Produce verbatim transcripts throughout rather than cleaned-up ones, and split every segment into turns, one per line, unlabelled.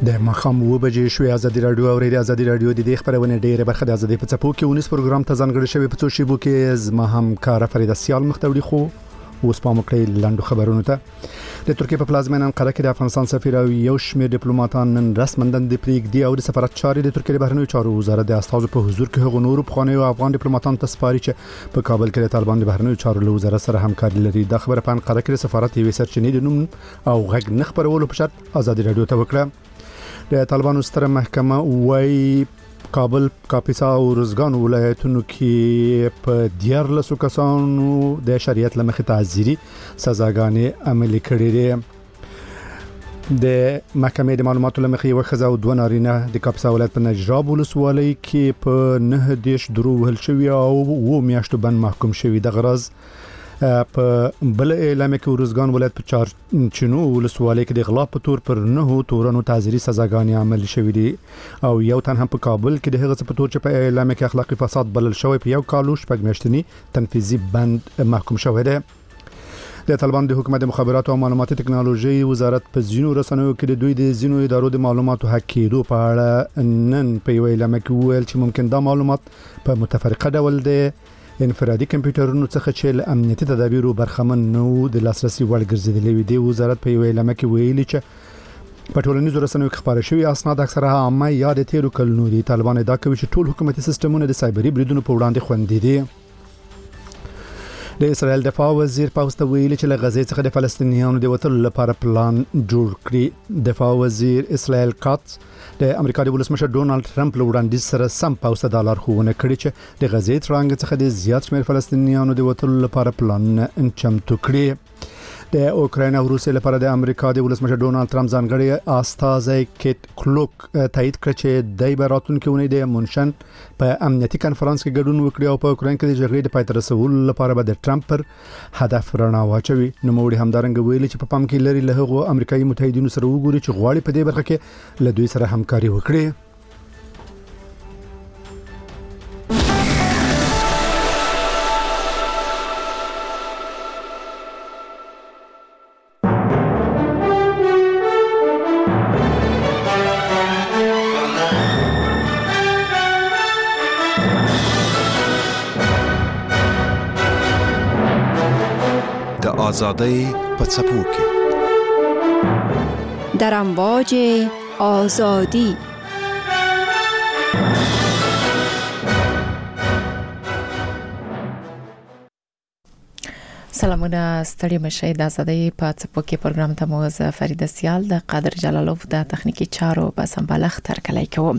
د مخام و بجې شوې ازادي رادیو او ریډیو ازادي رادیو د دې خبرونه ډېره برخه د ازادي په چپو کې ونیس پروګرام ته ځانګړی شوی په څو شیبو کې زما همکار فریده سیال مختوړي خو اوس په مکړې لاندو خبرونه ته د ترکیه په پلازمینه انقره کې د افغانستان سفیر او یو شمېر ډیپلوماټان نن رسماً د پریږدي او د سفارت چارې د ترکیه بهرنیو چارو وزارت د استازو په حضور کې هغو نور پخوانیو افغان ډیپلوماټان ته سپاري چې په کابل کې د طالبان د بهرنیو چارو له وزارت سره همکاري لري. دا خبره په انقره کې د سفارت یوې سرچینې د نوم او غږ نه خبرولو په شرط ازادي رادیو ته وکړه. د طالبانو ستره محکمه وايي کابل، کاپیسا او روزګان ولایتونو کې په دیارلسو کسانو د شریعت لمخې تعزیري سزاګانې عملي کړې دي. د محکمې د معلوماتو لمخې یو ښځه او دوه نارینه د کاپیسا ولایت په نجراب ولسوالۍ کې په نه دیش درو وهل شوي او و میاشتو بند محکوم شوي. د غرض په بل اعلان کې روزګان ولایت په چار چینو ولسوالۍ کې د غلا په تور پر نه تورنو تعزیري سزاګانې عمل شوې دي او یو تن هم په کابل کې د هغه څه په تور چې په اعلان کې اخلاقی فساد بلل شوی په یو کالو شپږ میاشتنی تنفیذي بند محکوم شوی دی. د طالبان د حکومت مخابرات او معلوماتي ټکنالوژي وزارت په زینو رسنیو کې د دوی د زینو ادارو د معلوماتو حق کېدو په اړه نن په یو اعلان کې ویل چې ممکن دا معلومات په متفرقه ډول دي انفرادي کمپیوټرونو څخه چې له امنیتي تدابیرو برخمن نو د لاسرسي وړ ګرځیدلې وي. د وزارت په یو اعلان کې ویلي چې په ټولنیزو رسنیو کې خبرې شوی اسناد اکثره عامه یا د تیرو کلونو دي. طالبان ادعا کوي چې ټول حکومتي سیستمونه د سایبري بریدونو په وړاندې خوندي دي. د اسرائیل دفاع وزیر پاوسټ ویلي چې له غزې څخه د فلسطینیانو د وټل لپاره پلان جوړ کړی. دفاع وزیر اسرائیل کاتس د امریکا د ولسمشر ډونالد ټرمپ له وړاندیز سره سم پاوسټ د لارښوونه کړې چې د غزې ترڅنګ څخه د زیات شمېر فلسطینیانو د وټل لپاره پلان چمتو کړی. د اوکراین او روسیې لپاره د امریکا د ولسمشر ډونالد ټرمپ ځانګړی استازی کیټ کلوک تایید کړ چې د راتلونکي اونۍ د مونشن په امنیتي کانفرنس کې ګډون وکړي او په اوکراین کې د جګړې د پای ته رسولو لپاره به د ټرمپ پر هدف رڼا واچوي. نو موږ همدارنګ ویلي چې په پام کې لري له هغو امریکایي متحدینو سره وګوري چې غواړي په دې برخه کې له دوی سره همکاري وکړي.
آزادی په څپو کې
در امواج آزادی. سلامونه، ستړي مشئ. د آزادۍ په څپو کې پروګرام ته مو زه فریده سیال د قادر جلالوف د تخنیکی چارو په سمبالښت ترکلای کوم.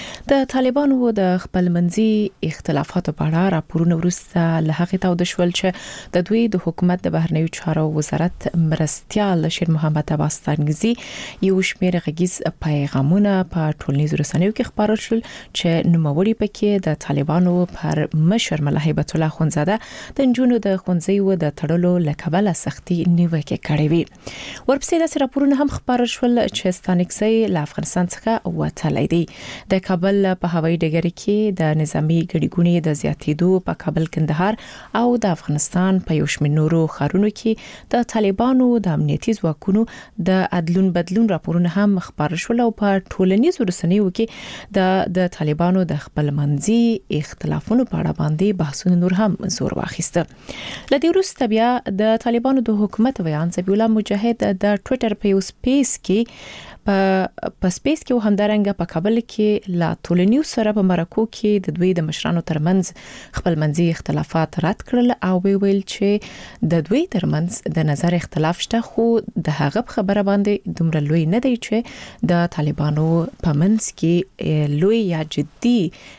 د طالبانو د خپل منځي اختلافاتو په اړه راپورونه ورسته له هغه ته د شول چې د دوی د حکومت د بهرنیو چارو وزارت مرستيال شیر محمد عباس تنګزي یو شمېر غږیز پیغامونه په ټولنیزو رسنیو کې خبرول شول چې نوموړي پکې د طالبانو پر مشر ملا هیبت الله خونزاده د جنونو د خونځي و د تړلو لکبل سختي نیوکه کړې وي. ورپسې د راپورونه هم خبر شول چې ستانکسي له افغانستان څخه وتلې دي. د کابل په هوایي ډګر کې د نظامی ګډیګونې د زیاتېدو په کابل کندهار او د افغانستان په یو شمېر نورو ښارونو کې د طالبانو د امنیتي ځواکونو د عدلون بدلون راپورونه هم خبر شول او په ټولنیزو رسنیو کې د د طالبانو د خپل منځي اختلافونو په اړه باندې بحثونه نور هم زور واخیسته. لدې وروسته بیا د طالبانو د حکومت ویان زبیح الله مجاهد د ټوئیټر په یو سپیس کې په په سپیس کې همدارنګه په کابل کې لا ټولنیو سره په مرکو کې د دوی د مشرانو ترمنځ خپل منځي اختلافات رد کړل او ویل چې د دوی ترمنځ د نظر اختلاف شته خو د هغه خبره باندې دومره لوی نه دی چې د طالبانو په منځ کې لوی یا جدي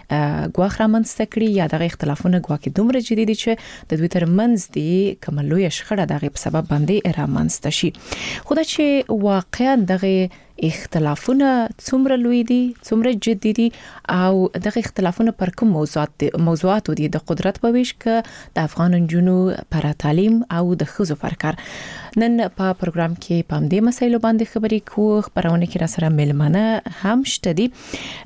غواخ رامنځته کړي یا د اختلافونو غواکې دومره جدي دي چې د دوی ترمنځ دی کوم لوی شخړه دغه په سبب باندې رامنځته شي. خو دا چې واقعا دغه اختلافونه څومره لوی دي، څومره جدي دي او دغه اختلافونه پر کوم موضوعات دي موضوعات دي د قدرت په ویش کې د افغان جنونو پر تعلیم او د خزو پر کار. نن په پروګرام کې په دې مسایلو باندې خبرې کوو. خبرونه کې را سره ملمنه هم شته دي.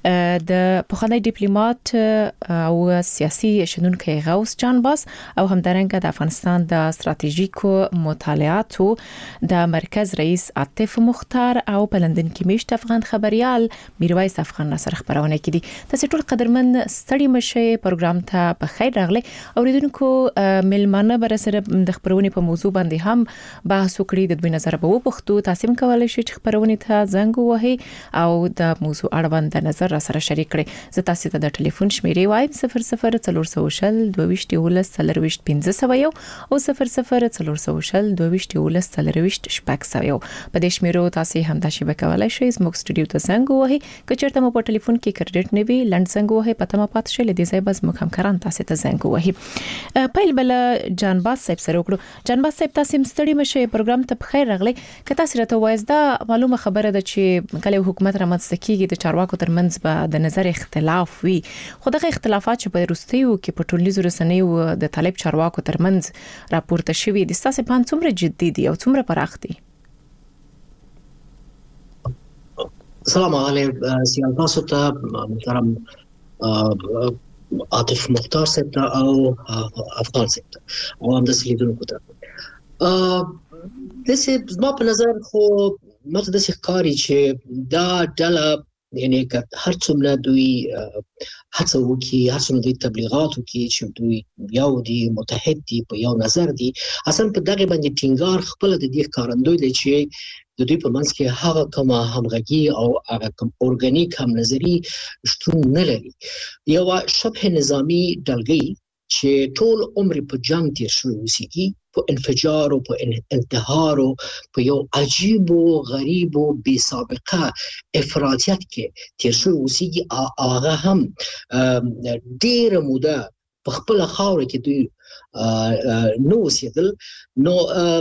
د پخوانی ډیپلوماټ او سیاسي شنونکي غوث جان باس او همدارنګه د افغانستان د ستراتیژیکو مطالعاتو د مرکز رئیس عاطف مختار او پلند اوریدونکو میشت افغان خبريال میرویس افغان سره خبرونه کړي تاسو ټول قدرمن ستړي مشه پروګرام ته په خیر راغلي اوریدونکو ملمانه بر سره د خبرونه په موضوع باندې هم بحث وکړي د دوی نظر په وپښتو تاسو هم کولای شئ چې خبرونه ته زنګ ووهئ او د موضوع اړوند نظر را سره شریک کړئ زه تاسو ته د ټلیفون شمیرې وایم صفر صفر څلور سوه شل دوه ویشت یولس څلور ویشت پنځه سوه یو او صفر صفر څلور سوه شل دوه ویشت یولس څلور ویشت شپږ سوه یو په دې شمیرو تاسو هم د شبکې کولای شئ زموږ سټوډیو ته زنګ ووهئ که چېرته مو په ټلیفون کې کریډټ نه وي لند زنګ ووهئ پته ما پات شي لدې ځای بس مو هم کاران تاسو ته زنګ ووهئ پایل بل جانباز صاحب سره وکړو جانباز صاحب تاسو هم ستړي مشه پروګرام ته په خیر راغلي که تاسو راته وایي دا معلومه خبره ده چې کله حکومت رامنځته کیږي د چارواکو ترمنځ به د نظر اختلاف وي خو دغه اختلافات چې په روسیو کې په ټولنیزو رسنیو د طالب چارواکو ترمنځ راپورته شوي د تاسو په څومره جدي دي او څومره پراخ دي
السلام علیکم سیال تاسو ته محترم عاطف مختار صاحب ته او افغان صاحب ته او هم د سلیدونکو ته د څه ما په نظر خو مته د څه کاری چې دا ډله یعنی که هر څومره دوی هڅه وکړي هر څومره دوی تبلیغات وکړي چې دوی یو دي متحد دي په یو نظر دي اصلا په دغه باندې ټینګار خپل د دې کارندوی دی چې د دوی په منځ کې هغه کومه همغږي او هغه کوم اورګانیک هم نظری شتون نه لري یو شبه نظامی ډلګي چې ټول عمر په جنگ تیر شوی وسیږي په انفجار او په انتحار او په یو عجیب او غریب او بے سابقه افراطیت کې تیر شوی وسیږي هغه هم ډیر موده په خپل خاور کې دوی نو وسیدل نو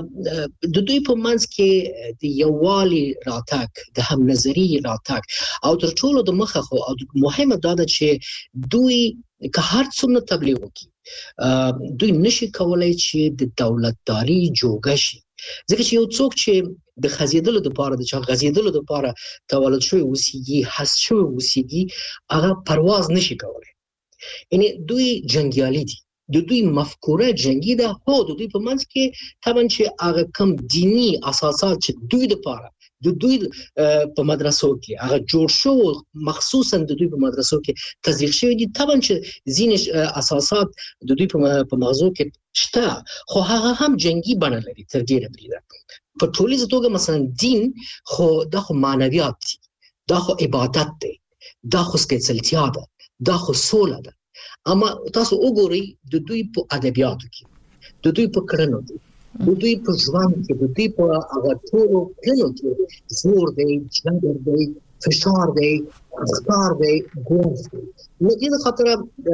د دوی په منځ کې د یووالي راتګ د هم نظری راتګ او تر ټولو د مخه خو مهمه دا ده چې دوی که هر څومره تبلیغ وکړي دوی نشي کولای چې د دولتداري جوګه شي ځکه چې یو څوک چې د خزیدلو لپاره د چا غزیدلو لپاره تولد شوی وسیږي حس شوی وسیږي هغه پرواز نشي کولای یعنی دوی جنگیالي دي د دوی مفکوره جنگی ده هو د دوی په منځ کې طبعا چې هغه کم دینی اساسات چې دوی لپاره د دوی په مدرسو کې هغه جوړ شو مخصوصا د دوی په مدرسو کې تزریق شوی دي طبعا چې ځینې اساسات د دوی په مغزو کې شته خو هغه هم جنگی بڼه لري تر ډیره بریده په ټولیزه توګه مثلا دین خو د خو معنویات دي دا خو عبادت دی دا خو سپېڅلتیا ده دا خو سوله ده اما تاسو وګورئ د دوی په ادبیاتو کې د دوی په کړنو کې د دوی په ژوند کې د دوی په هغه ټولو کړنو کې زور دی جنګ دی فشار دی اخطار دی ګوز دی نو دې خاطر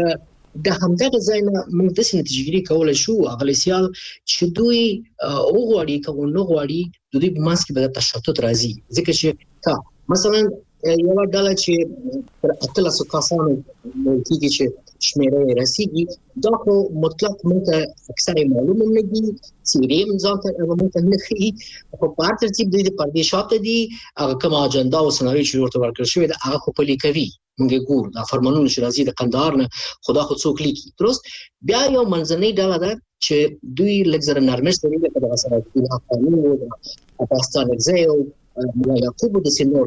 د همدغه ځای نه موږ د نتیجې کولای شو هغه سیال چې دوی وګوري کوم نو غواړي د دوی په منځ کې به تشتت راځي ځکه چې تا مثلا یو ډله چې پر اتلس کسانو کېږي چې شمیره رسیږي دا خو مطلق موږ اکثر معلومه نه دي سیریم ځان ته موږ نه خي خو په هر ترتیب د پردې شاته دي هغه کوم اجنډا او سناریو چې ورته ورکړل شوی دا هغه خو پلي کوي موږ ګور دا فرمانونه چې راځي د قندهار نه خدا خو څوک لیکي درست بیا یو منځنۍ ډله ده چې دوی لږ نرمښت لري د دغه سره د افغانانو د پاکستان اگزیو مولا یعقوب د سینور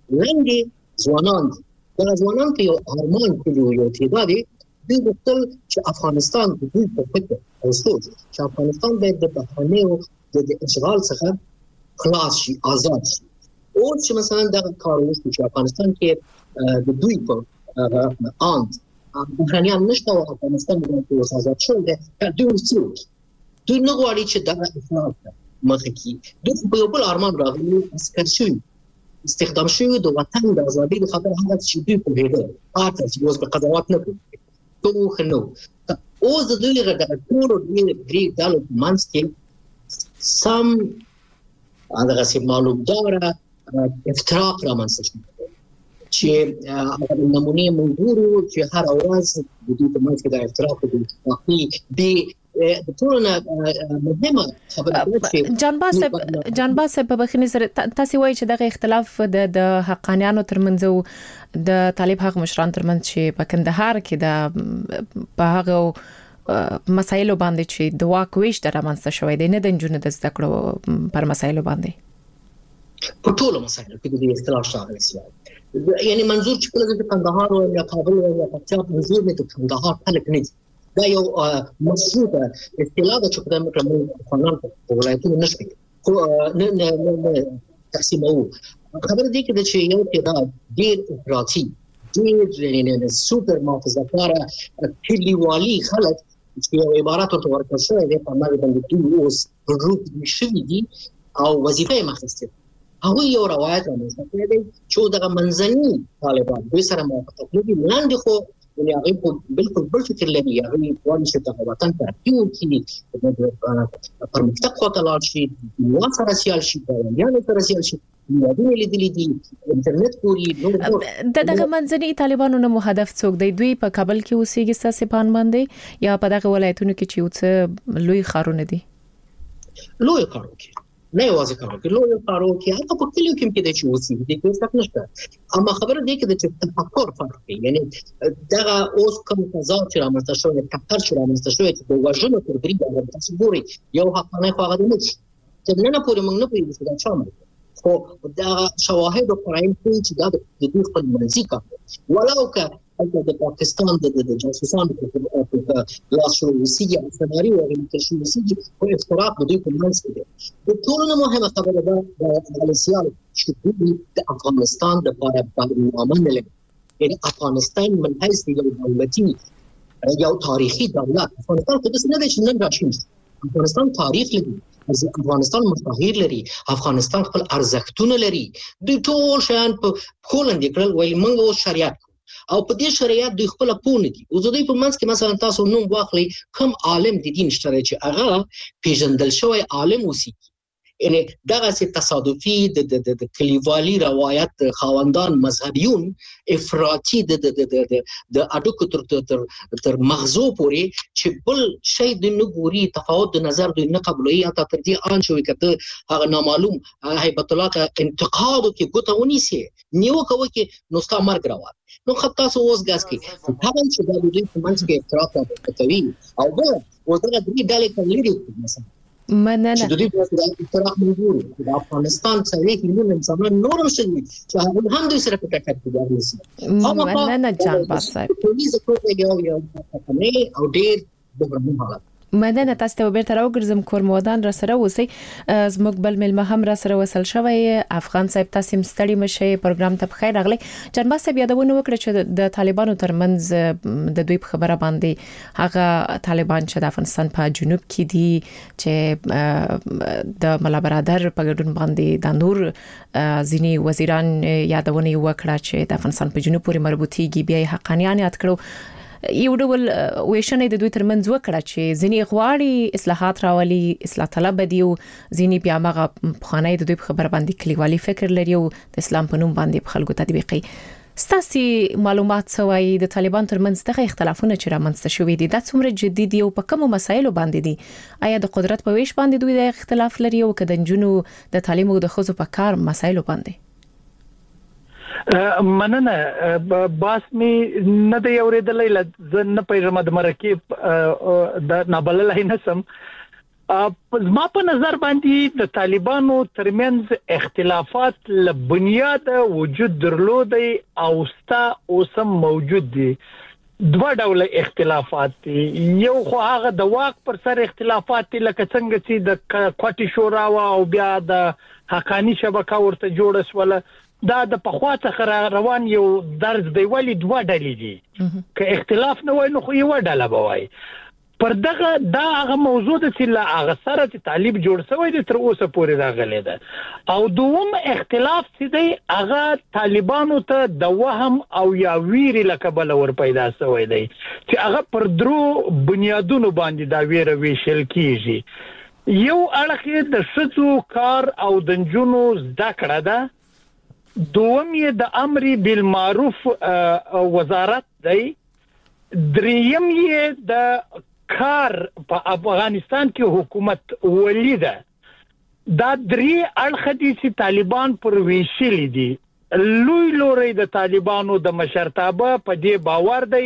لاندې ځوانان دا ځوانان په یو ارمان کې یو تعداد دوی وکړل چې افغانستان د دوی په فکر او سوچ چې افغانستان باید د بهرنیو د اشغال څخه خلاص شي آزاد شي او چې مثلا دا کار وشي چې افغانستان کې د دوی په آند بهرنیان نشته او افغانستان د آزاد شو د دوی څوک دوی نه غواړي چې دا اصلاح مخه کې دوی په یو بل ارمان راغلي اسکر شوی استخدام شوی د وطن د ازادۍ د خاطر هغه چې دوی په هیله پاتې چې اوس په قضاوت نه کوي ته خنو اوس د دوی غږ ټول د دې ډالو منځ کې سم هغه څه معلوم داره افتراق را منځ شي چې هغه نمونه موږ چې هر ورځ د دوی په منځ کې د افتراق د واقعي دی د ټولنه مهمه خبره
جانباز جانباز په بخنی سره تاسو وایي چې دغه اختلاف د د حقانیانو ترمنځ او د طالب حق مشران ترمنځ چې په کندهار کې د په هغه مسایلو باندې چې د واک ویش د رامنځته شوی دی نه د جنونو د زده کړو پر مسایلو باندې
په ټولو مسایلو کې د اختلاف شامل شي. یعنی منظور چې کله د کندهار او یا کابل او یا پکتیا منظور نه د کندهار خلک نه دي. دا یو مشروطه اصطلاح ده چې په موږ قانون په ولایتونو نشي خو نه نه نه تقسیمو. خبره دي کې چې یو تعداد ډیر افراطي ډیر نه سوپر محافظه‌کار کلیوالي خلک چې یو عبارت ورته ورکړل شوی دی په معنی باندې دوی اوس ګروپ شوي دي او وظیفه یې مخسته. هغه یو روایت رامنځته کړی دی چې دغه منځني طالبان دوی سره موافقت لري لاندې خو یعنی هغه بالکل بل فکر لري. هغه وایي چې د وطن ترقیو کې د پرمختګ خواته لاړ شي، نو سره سیال شي، یعنی سره سیال شي. یادونه لیدلې دي انټرنیټ پوری
د دغه منځني طالبانو نه هدف څوک دی؟ دوی په کابل کې اوسېږي ستاسو په باندې یا په دغه ولایتونو کې چې یو څه لوی ښارونه دي؟
لوی ښارونه کې نه یوازې کارو کې لوی کارو کې هغه په کلیو کې کې د چې اوسې دي کې څه نشته. اما خبره دی کې د چې تفکر فرق دی. یعنی دا اوس کوم تضاد چې رامنځته شوی تفکر چې رامنځته شوی چې د وژنو تر بریده د تصوري یو حقانه خو هغه نه چې نه نه پورې موږ نه پوهیږو چې دا شامل خو دا شواهد او قرائن چې دا د دې خپل منځي کار ولو که د پاکستان د جاسوسانو په لاس شروعي سناریو او د شروعي او افتراق د دې په منځ کې دی. د ټولو مهمه خبره ده د ماليزیا چې د افغانستان د لپاره برنامه نه لري. یعنی افغانستان من حیث یو دولتي یو تاریخي دولت افغانستان څه نه دی چې نن راشي. افغانستان تاریخ لري، افغانستان مشاهیر لري، افغانستان خپل ارزښتونه لري. د ټول شان په کولند کړل ویل موږ او شریعت او په دې شریعت دوی خپل پونه دي. او زه دوی په منځ کې مثلا تاسو نوم واخلئ کوم عالم د دین شته چې هغه پیژندل شوی عالم اوسي. یعنی دغه سي تصادفي د د کلیوالي روایت خواندان مذهبيون افراطي د د د د اډوکو تر تر تر مغزو پورې چې بل شی د نګوري تفاوت د نظر د نه قبلوي یا تر دې ان شوی کته هغه نامعلوم هیبت الله ته انتقاد کې ګوتونی سي نیو کوي کې نو ستا مرګ روان. نو خطا سو اوس غاس کې هغه چې د دې په منځ کې اعتراف کوي او بل وته د دې ډالې کړلې مثلا
مننه
چې د دې په اعتراف موجود د افغانستان څخه کوم انسانان نورم شوي چې هغه هم د سره په ټکر کې دي.
مننه جان باسای
پولیس کوي یو یو او ډیر د حالت
مننه. تاسو ته بیرته راوګرځم کور مودان را سره اوسئ. زموږ بل ملمه هم را سره وصل شوی افغان صاحب تاسو مستړی مشه پروګرام ته بخیر راغلی. جان باسای یادونه وکړه چې د طالبانو ترمنځ د دوی په خبره باندې هغه طالبان چې د افغانستان په جنوب کې دي چې د ملا برادر په ګډون باندې د نور ځینی وزیران یادونه وکړه چې د افغانستان په جنوب پورې مربوطيږي بیا حقانيان یاد کړو. یو ډول ویشنې د دوی ترمنځ وکړه چې ځینی غواړي اصلاحات راولي، اصلاح طلب دي او ځینی بیا مغه خانه د دوی په خبر باندې کلیوالي فکر لري او د اسلام په نوم باندې په خلکو تطبیقي. ستاسي معلومات سوي د طالبان ترمنځ دغه اختلافونه چې رامنځته شوي دي دا څومره جدي دي او په کومو مسایلو باندې دي؟ آیا د قدرت په ویش باندې دوی د اختلاف لري او کله د جنونو د تعلیم او د خزو په کار مسایلو باندې؟
مننه. باس می نه د اوریدلې ل نه پیژم د مرکب د نابللای نسم. زما په نظر باندې د طالبانو ترمنځ اختلافات ل بنیاد وجود درلودي او ستا اوسم موجود دي. دوه ډول اختلافات دي. یو خو هغه د واک پر سر اختلافات دي لکه څنګه چې د کوټي شورا او بیا د حقانی شبکه ورته جوړ شول. دا د پخوا څخه روان یو درز دی ولی دوه ډلې دي. که اختلاف نه وای نو خو یو ډله بوای. پر دغه دا هغه موضوع د چې لا هغه سره چې طالب جوړ شوی دی تر اوسه پورې راغلی ده. او دوم اختلاف چې دی هغه طالبانو ته د وهم او یا ویری لکبل ور پیدا شوی دی چې هغه پر درو بنیادونو باندې دا ویره ویشل کیږي. یو اړخ د شتو کار او د جنونو ذکر ده. دوم یې د امر بالمعروف وزارت دی. دریم یې د کار په افغانستان کې حکومت ولی ده. دا درې اړخ دي چې طالبان پر ویشل دي. لوی لوري د طالبانو د مشرتابه په دې باور دی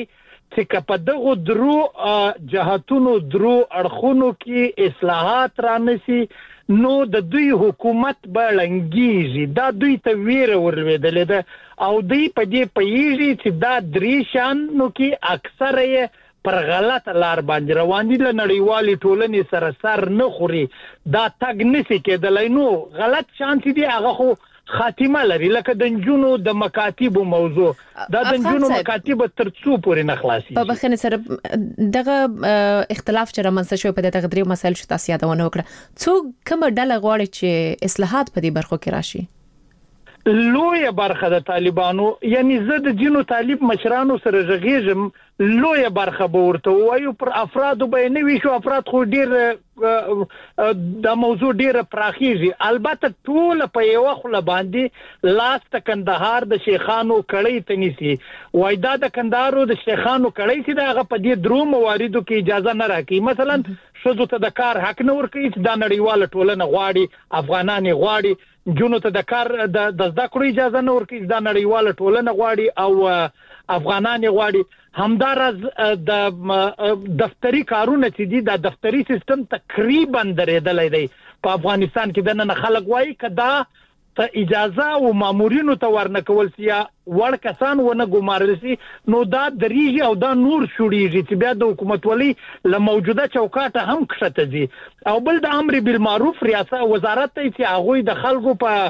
چې په دغه درو جهاتونو درو اړخونو کې اصلاحات رانسي نو د دوی حکومت به لنګيږي دا دوی ته ویره ورلوېدلې ده او دوی په دې پیږي چې دا درې شان نو کې اکثر یې پر غلط لار باندې روان دي له نړیوالې ټولنې سره سر نه خوري دا تګ نسی کېدلای نو غلط شان دي هغه خو خاتمه لري لکه د نجونو د مکاتب موضوع دا د نجونو مکاتب تر څو پورې نه خلاصي
په بخنه سره دغه اختلاف چې رامنځته شوی په دغه درې مسایل چې تاسو یادونه وکړه څو کوم ډله غواړي چې اصلاحات په دې برخو کې راشي
لوی برخه د طالبانو یعنی زه د جنو طالب مشرانو سره ژغېږم لوی برخه به ورته وایو پر افراد به نه وي شو افراد خو ډیر د موضوع ډیره پراخیږي البته ټول په یو خله باندې لاس ته کندهار د شیخانو کړی تنيسي وای دا د کندهارو د شیخانو کړی چې دغه په دې درو مواردو کې اجازه نه راکړي مثلا شذو ته د کار حق نه ورکړي چې د نړیواله ټولنه غواړي افغانان غواړي جنو ته د کار د زده کړو اجازه نه ورکړي د نړیواله ټولنه غواړي او افغانان غواړي همدارز د دفتری کارونه چې دي د دفتری سیستم تقریبا درېدلې دی په افغانستان کې د نن خلک وایي کدا ته اجازه او مامورینو ته ورنکول سي ور کسان ونه ګمارل سي نو دا دریږي او دا نور شوړيږي چې بیا د حکومت ولی له موجوده چوکاټه هم کښته دي او بل د امر بالمعروف ریاست وزارت ته چې هغه د خلکو په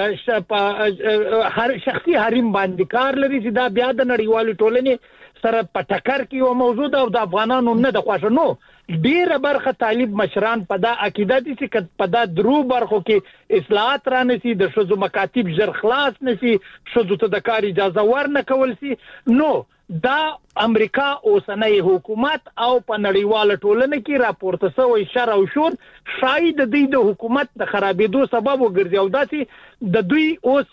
هر شخصي حریم باندې کار لري چې دا بیا د نړیوالو ټولنې سره په ټکر کې یو موضوع ده او د افغانانو نه د خوښ نو ډیره برخه طالب مشران په دا عقیده دي چې په دا درو برخو کې اصلاحات را نشي د شذو مکاتب ژر خلاص نشي شذو ته د کار اجازه ورنه کول سي نو دا امریکا اوسنۍ حکومت او په نړیواله ټولنه کې راپورته شوی شر او شور شاید د دې د حکومت د خرابېدو سبب وګرځي او داسې د دوی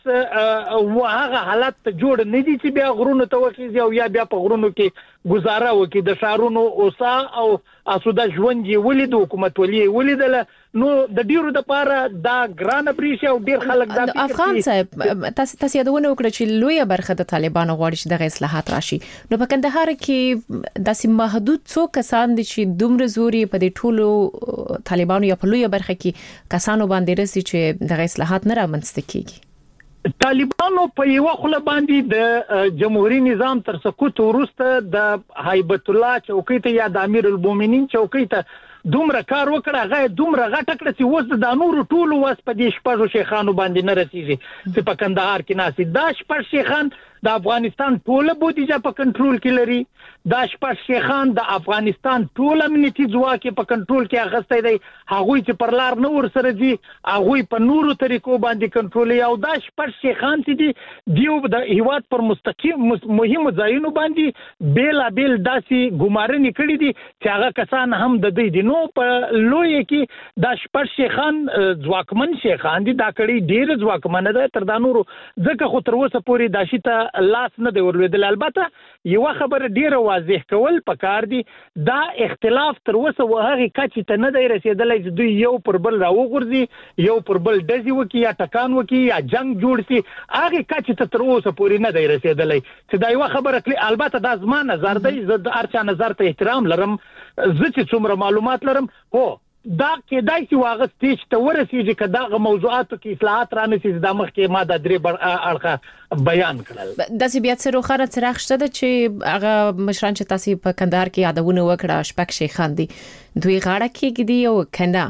اوس هغه حالت ته جوړ نه دي چې بیا غرونو ته وخیږي او یا بیا په غرونو کې گزاره وکړي د شهرونو اوسا او اسوده ژوند یې ولید حکومت ولې ولیدل نو د ډیرو د پاره دا ګران پریشي او ډیر خلک دا
افغان صاحب تاسو تاسو یادونه وکړه چې لوی برخه د طالبانو غواړي چې د اصلاحات راشي نو په کندهار کې داسې محدود څو کسان دي چې دومره زوري په دې ټولو طالبانو یا په لوی برخه کې کسانو باندې رسي چې د اصلاحات نه رامنځته کیږي
طالبانو په یو خله باندې د جمهوریت نظام تر سقوط وروسته د هیبت الله چوکۍ ته یا د امیر المؤمنین چوکۍ ته دومره کار وکړه غي دومره غټ کړه چې وس د نورو ټولو وس په دې شپږو شیخانو باندې نه رسیږي چې په کندهار کې ناسي دا شپږ شیخان د افغانستان ټوله بودیجه په کنټرول کې لري دا شپږ شیخان د افغانستان ټوله امنیتي ځواک په کنټرول کې اخستې دي هغه چې پر لار نه ور سره دي هغه په نورو طریقو باندې کنټرول او دا شپږ شیخان چې دي دیو د هیواد پر مستقیم مهم ځایونو باندې بیل بیل داسي ګمارنې کړې دي چې هغه کسان هم د دې دي نو په لوی کې دا شپږ شیخان ځواکمن شیخان دي دا کړي ډیر ځواکمن ده تر دا نورو ځکه خو تر اوسه پورې دا شي ته لاس نه دی ورلېدل البته یو خبره ډیره واضح کول پکار دي دا اختلاف تر اوسه وهغه کچې ته نه دی رسیدلی چې دوی یو پر بل راوغورځي یو پر بل دزي وکي یا ټکان وکي یا جنگ جوړ سي هغه کچې ته تر اوسه پورې نه دی رسیدلی چې دا یو خبره کلی البته دا زما نظر دی زه د ارچا نظر ته احترام لرم زه چې څومره معلومات لرم هو دا کېدای شي واغ سټیج ته ورسیږي کدا غو موضوعاتو کې اصلاحات رانسي د مخ کې ماده درې اړخه بیان کړل
د سی بیا سره خره څراغ شته چې هغه مشران چې تاسو په کندهار کې یادونه وکړه شپږ شیخان دي دوی غاړه کې دي او کنده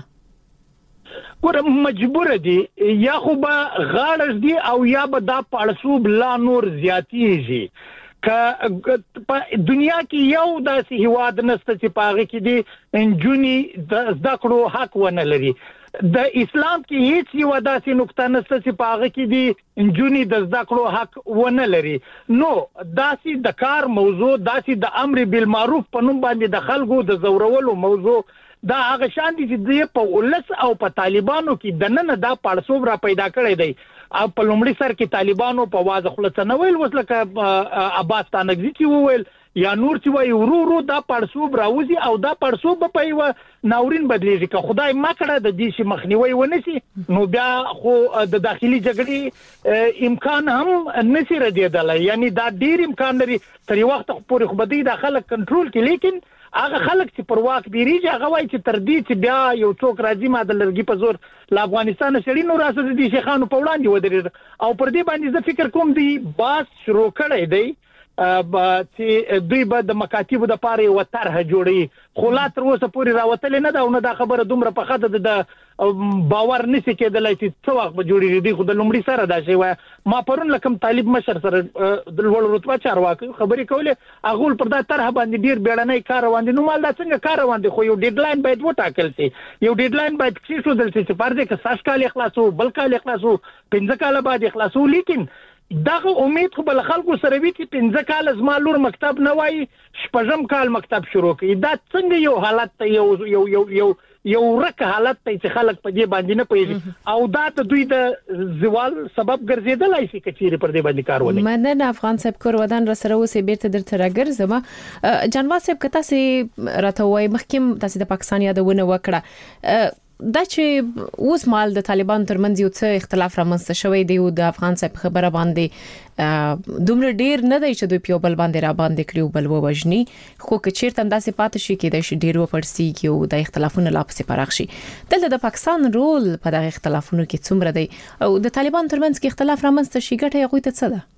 ګور مجبور دي یا خو به غاړه دي او یا به دا پړسوب لا نور زیاتیږي که په دنیا کې یو داسې هیواد نشته چې پاغه کې دي انجونی د زده کړو حق ونه لري د اسلام کې هیڅ یو داسې نقطه نشته چې پاغه کې دي انجونی د زده کړو حق ونه لري نو داسې د کار موضوع داسې د امر بالمعروف په نوم باندې د خلکو د زورولو موضوع دا هغه شان دي چې په ولس او په طالبانو کې د نن دا پړسوب را پیدا کړی دی او په لومړي سر کې طالبانو په واځه خلص نه ویل وسلکه عباس تانګزي چې وویل یا نور چې وای ورو ورو دا پړسوب راوځي او دا پړسوب په یو ناورین بدلیږي که خدای ما کړه د دې شي مخنیوي ونشي نو بیا خو د داخلي جګړې امکان هم نشي ردیدلای یعنی دا ډیر امکان لري تر یو وخت پورې خو بدی د خلک کنټرول کې لیکن هغه خلک چې پر واک بیریږي هغه وایي چې تر دې چې بیا یو څوک راځي ما د لرګي په زور ل افغانستان شړې نو راځي د شیخانو په وړاندې ودرېږي او پر دې باندې زه فکر کوم دی باس شروع کړی دی چې دوی به د مکاتیبو د پاره یو طرح جوړي خو لا تر اوسه پورې راوتل نه دا او نه دا خبره دومره په خاطر د باور نشي کېدلای چې څو وخت به جوړي دي خو د لومړي سره دا شی وای ما پرون لکم طالب مشر سره د لوړ رتبه چارواکي خبرې کولې اغول پر دا طرح باندې ډیر بیړنۍ کار روان دي نو مال دا څنګه کار روان دي خو یو ډیډلاین باید وټاکل شي یو ډیډلاین باید چې شو دلته چې فرض کې ساش کال اخلاصو بل کال اخلاصو پنځه کال بعد اخلاصو لیکن دغه امید خو بل خلکو سره وی چې پنځه کال زما لور مکتب نه وای شپږم کال مکتب شروع کړي دا څنګه یو حالت یو یو یو یو یو رکه حالت ته چې خلک په دې باندې نه پوهیږي او دا ته دوی د زوال سبب ګرځیدلای شي کچېری پر دې باندې کار ولې
مننه افغان صاحب کور ودان را سره اوسې بیرته درته راګرځم جنواز صاحب کته سي راته وای مخکیم تاسو د پاکستان یادونه وکړه دا چې اوس مال د طالبان ترمنځ یو څه اختلاف رامنځته شوی دی او د افغان صاحب خبره باندې دومره ډیر نه دی چې دوی په بل باندې را باندې کړیو بل ووجني خو که چیرته انداسې پاتې شي کې د شي ډیرو پرسیږي او د اختلافونو لا پسې پراخ شي دلته د پاکستان رول په دغه اختلافونو کې څومره دی او د طالبان ترمنځ کې اختلاف رامنځته شي ګټه یې غوښته څه ده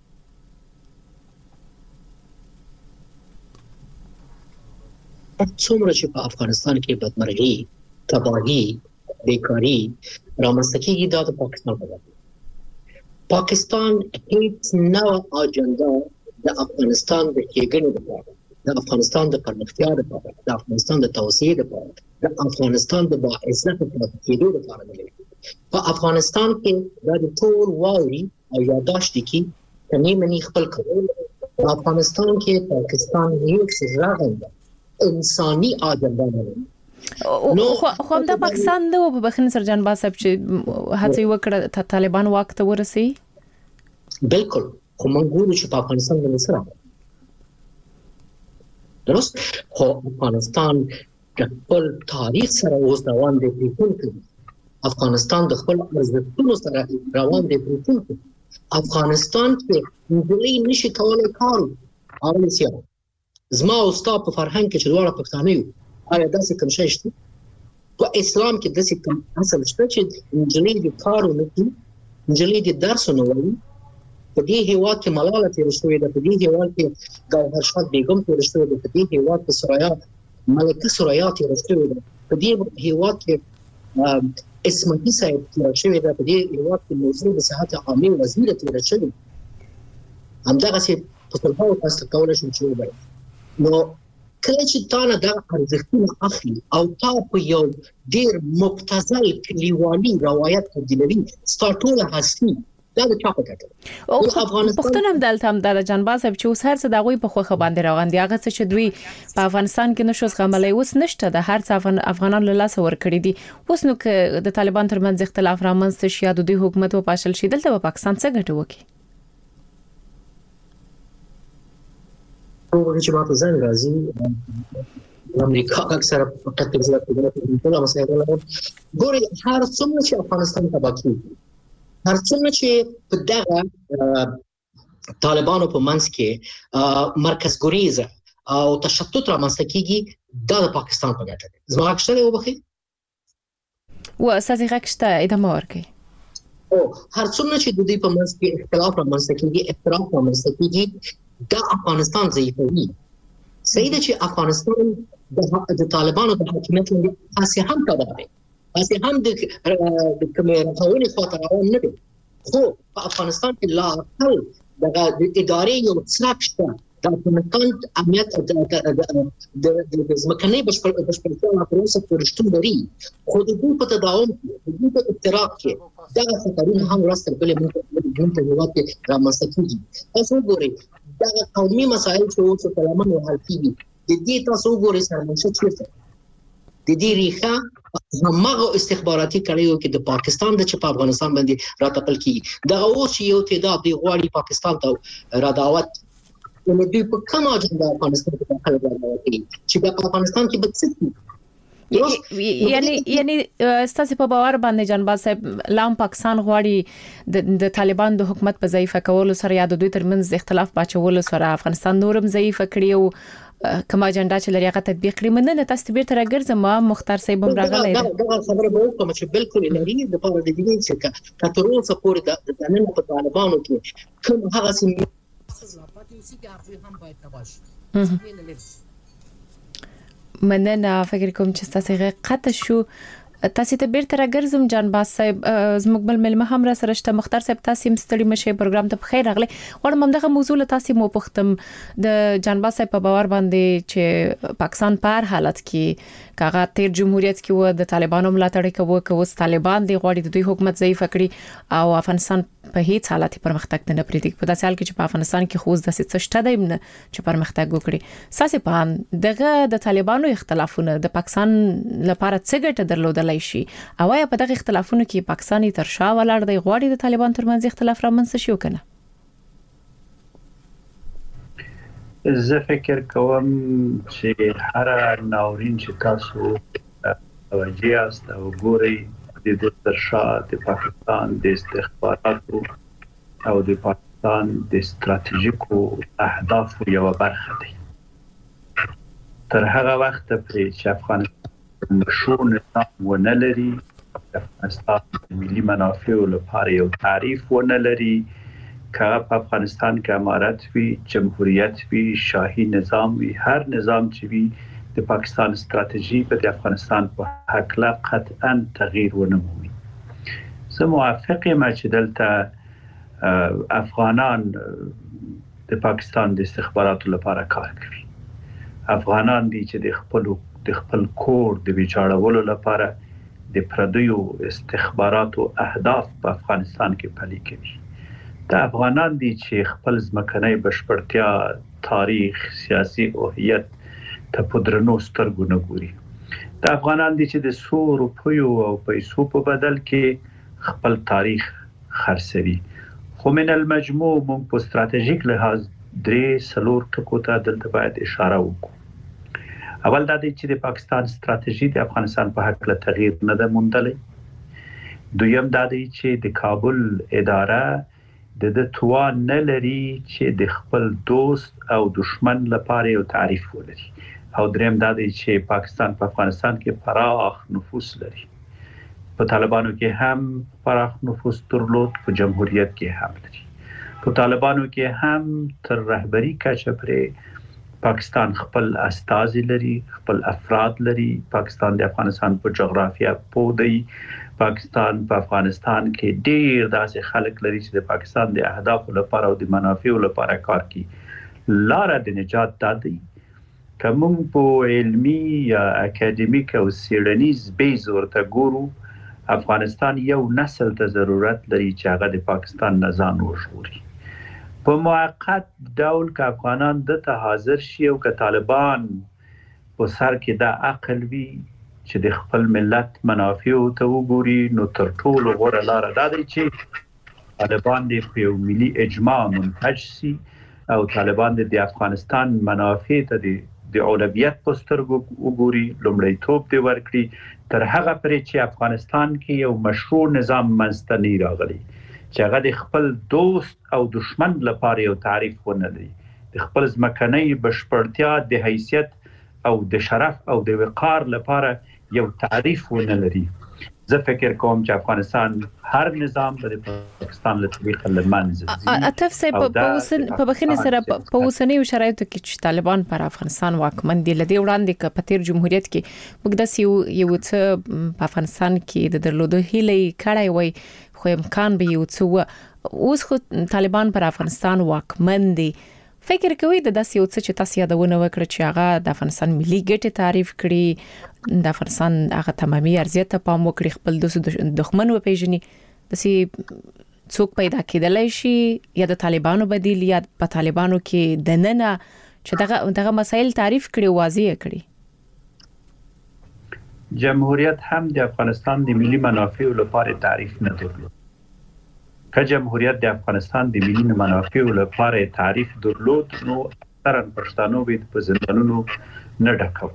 څومره چې په افغانستان کې بدمرغي تباہی بیکاری رامنځته کیږي دا د پاکستان په وجه پاکستان هیڅ نوع اجنډا د افغانستان د کېګنې لپاره د افغانستان د پرمختیا لپاره د افغانستان د توسعې لپاره د افغانستان د باعزت پاتې کېدو لپاره نه لري په افغانستان کې د ټول واوري او یاداشت کی کني منی خپل کول په افغانستان کې پاکستان هیڅ راغند انساني اجنډا نه لري
نو خو هم د پاکستان د په بخښنې سره جنباز صاحب چې هڅه وکړه طالبان واک ته ورسي
بالکل خو موږ ګورو چې په افغانستان کې سره درست خو افغانستان د خپل تاریخ سره اوس روان دی په افغانستان د خپل ارزښتونو سره روان دی په افغانستان کې دلې نشي کولای کار او نسیا زما او ستا په فرهنګ کې چې دوه پښتانه یو آیا داسې کوم شی شته په اسلام کې داسې کوم اصل شته چې انجلۍ د کار نه کوي انجلۍ د درس نه وایي په دې هیواد کې ملاله تیر شوې ده په دې هیواد کې ګوهر شاه بیگم تیر شوې ده په دې هیواد کې سرایا ملکه سرایا تیر شوې ده په دې هیواد کې اسماعیل صاحب تیر شوې ده په دې هیواد کې موضوع د صحت عامه وزیر تیر شوې همدغه څه په ټول تاسو کولای شئ چې وایي نو کله چې تا نه دا ارزښتونه اخلي او تا په یو ډیر مبتذل کلیوالي روایت تبدیلوي ستارټول هستي دا د چا په ګټه
او پښتون هم دلته هم د جنباز صاحب چې اوس هر څه دغه په خوخه باندې روان دي هغه څه چې دوی په افغانستان کې نشو زغملای اوس نشته د هر څه افغانان له لاس ور کړی دي اوس نو ک د طالبان ترمنځ اختلاف رامنځته شي د دوی حکومت او پاشل شي دلته په پاکستان څه ګټه وکړي
او چې ماته زنګ راځي امریکا اکثره په کتل ځای کې ټول مسایل ګوري هر څومره چې افغانستان ته باقي هر څومره چې په دغه طالبانو په منځ کې مرکز ګریزه او تشتت رامنځته کیږي د پاکستان په ګټه ده زما اکثره وبخي
و اساسي غکشته ادامه ورکړي
او هر څومره چې د دې په منځ کې اختلاف رامنځته کیږي اختلاف رامنځته کیږي دا افغانستان ضعیفوي صحیح ده چې افغانستان د د طالبانو د حکومت له اساس هم تبع دی اساس هم د د کمیرونی خاطر روان نه دي خو په افغانستان کې لا اقل د ادارې یو څرک شته د افغانستان امنیت د د ځمکنۍ بشپړتیا لپاره پرشتون لري خو د دې په تداوم د دې په افتراق کې دا خطرونه هم راستل بلې موږ ته هیواد کې رامنځته کیږي تاسو ګورئ دا قومي مسایل چې اوس په لمن حل کیږي د دې تاسو ګورئ سرمنشت چیرته د دې ریښه همغه استخباراتي کړیو کې د پاکستان د چې په افغانستان باندې راتپل کیږي دا اوس یو تعداد دی غواړي پاکستان ته را دعوت نو دوی په کومه اجنډا افغانستان کې داخل راغلي چې په افغانستان کې به څه
یعنی یعنی ستاسو په باور باندې جنباز صاحب لام پاکستان غواړي د طالبان د حکومت په ضعیف کولو سره یا د دوی ترمنځ د اختلاف باچولو سره افغانستان نورم ضعیف کړی او کما اجنډا چې لري هغه تطبیق کړی مننه تاسو بیرته راګرځم مختار صاحب هم راغلی
دا دا خبره به کوم چې بالکل لري د پاره د دې چې کاتر اوسه پورې د نن په طالبانو کې کوم هغه سم ځلاپاتې اوسې کې هغه هم باید تباش
مننه فکر کوم چې تاسو غږ قطع شو تاسو ته بیرته راګرځم جانباز صاحب زموږ بل ملمه هم را سره شته مختار صاحب تاسو مستړي مشه پروګرام ته بخیر راغلی غواړم همدغه موضوع له تاسو مو پوښتم د جانباز صاحب په باور باندې چې پاکستان په هر حالت کې کاغه تیر جمهوریت کې و د طالبانو ملاتړ کوي کوي طالبان دی غواړي د دوی حکومت ضعیف کړي او افغانستان په هیڅ حالت پرمختګ نه پریږدي په داسې حال کې چې په افغانستان کې خوځ د څه شته دی چې پرمختګ وکړي ساسي په دغه د طالبانو اختلافونه د پاکستان لپاره څه ګټه درلودلای شي او یا په دغه اختلافونو کې پاکستاني تر شا ولاړ دی غواړي د طالبان ترمنځ اختلاف رامنځته شي کنه
زه فکر کوم چې هر ناورین چې تاسو توجه است او ګوري د ترشا د پاکستان د استخباراتو او د پاکستان د ستراتیژیکو اهدافو یو برخه دی تر هغه وخت پرې چې افغانستان مشروع نظام ونه لري افغانستان د ملي منافعو لپاره یو تعریف ونه لري که په افغانستان کې امارت وي جمهوریت وي شاهي نظام وي هر نظام چې وي د پاکستان ستراتیژي په افغانستان په حق لا قطعا تغییر ونه مومي زه موافق یم چې دلته افغانان د پاکستان د استخباراتو لپاره کار کوي افغانان دي چې د خپل د خپل کور د ویجاړولو لپاره د پردیو استخباراتو اهداف په افغانستان کې پلي کوي د افغانان دي چې خپل ځمکنۍ بشپړتیا تاریخ سیاسي هویت ته پدرنو سترګو نه ګوري د افغانان دي چې د سو روپیو او پیسو په بدل کې خپل تاریخ خرڅوي خو من المجموع موږ په ستراتیژیک لحاظ درې سلور ټکو ته دلته باید اشاره وکړو اول دا دی چې د پاکستان ستراتیژي د افغانستان په حق له تغییر نه ده موندلې دویم دا دی چې د کابل اداره د د توان نه لري چې د خپل دوست او دشمن لپاره یو تعریف ولري او دریم دا دی چې پاکستان په افغانستان کې پراخ نفوذ لري په طالبانو کې هم پراخ نفوذ درلود په جمهوریت کې هم لري په طالبانو کې هم تر رهبری کچه پرې پاکستان خپل استازي لري خپل افراد لري پاکستان د افغانستان په جغرافیه پودي پاکستان په افغانستان کې ډېر داسې خلک لري چې د پاکستان د اهدافو لپاره او د منافعو لپاره کار کوي لاره د نجات ده دی کوم په علمي یا اکیډمیک او سیړنیز بیس ورته ګورو افغانستان یو نسل ته ضرورت لري چې هغه د پاکستان نظام وژغوري په موقت ډول ک افغانان د ته حاضر شي او ک طالبان په سر کې د عقل وی چې د خپل ملت منافعو ته وګوري نو تر ټولو غوره لار ده چې طالبان د یو ملي اجماع منتج شي او طالبان د افغانستان منافع ته د د اولویت پوسټر وګوري لومړیتوب دی ورکړي تر هغه پرې چې افغانستان کې یو مشروع نظام منځته نه راغلی چې هغه د خپل دوست او دشمن لپاره یو تعریف ونه لري د خپل ځمکنۍ بشپړتیا د حیثیت او د شرف او د وقار لپاره یو تعریف ونه لري زه فکر کوم چې افغانستان هر نظام د پاکستان له طریق لمنځه
اتف سه په وسن په بخنه سره په وسنیو شرایطو کې چې طالبان پر افغانستان واکمن دي لدی وړاندې ک په تیر جمهوریت کې موږ د یو یو څه په افغانستان کې د درلودو هلې کړای وای خو امکان به یو څه اوس خو طالبان پر افغانستان واکمن دي فکر کوي د داسې یو څه چې تاسو یادونه وکړه چې هغه د افغانستان ملي ګټې تعریف کړي د افغانستان هغه تمامي ارزیت ته پام وکړي خپل د دښمن و پیژني داسې څوک پیدا کېدلای شي یا د طالبانو بدیل یا په طالبانو کې د ننه چې دغه دغه مسایل تعریف کړي واضح کړي
جمهوریت هم د افغانستان د ملي منافعو لپاره تعریف نه درلود که جمهوریت د افغانستان د ملي منافعو لپاره تعریف درلود نو اکثرا پښتانه به په زندانونو نه ډکول.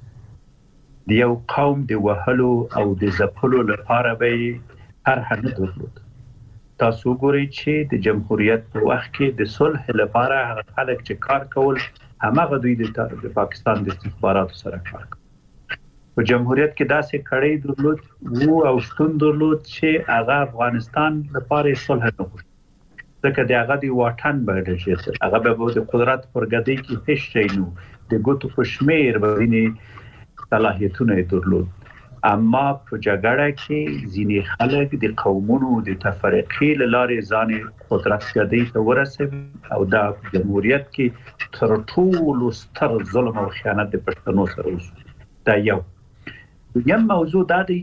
د یو قوم د وهلو او د ځپلو لپاره به طرح نه درلود. تاسو ګورئ چې د جمهوریت په وخت کې د صلح لپاره هغه خلک چې کار کول همغه دوی د پاکستان د استخباراتو سره کار کول. په جمهوریت کې داسې کړي درلود وو او شتون درلود چې هغه افغانستان لپاره صلح نه غوښتل. ځکه د هغه د واټن باندې چې هغه به د قدرت پر ګدۍ کې هیڅ شی نو د ګوتو په شمیر باندې صلاحیتونه درلود. اما په جګړه کې ځینې خلک د قومونو د تفرقې لارې ځان قدرت ګدۍ ته ورسوي او دا جمهوریت کې تر ټولو ستر ظلم او خیانت د پښتنو سره وشو. دا یو یم موضوع دا دی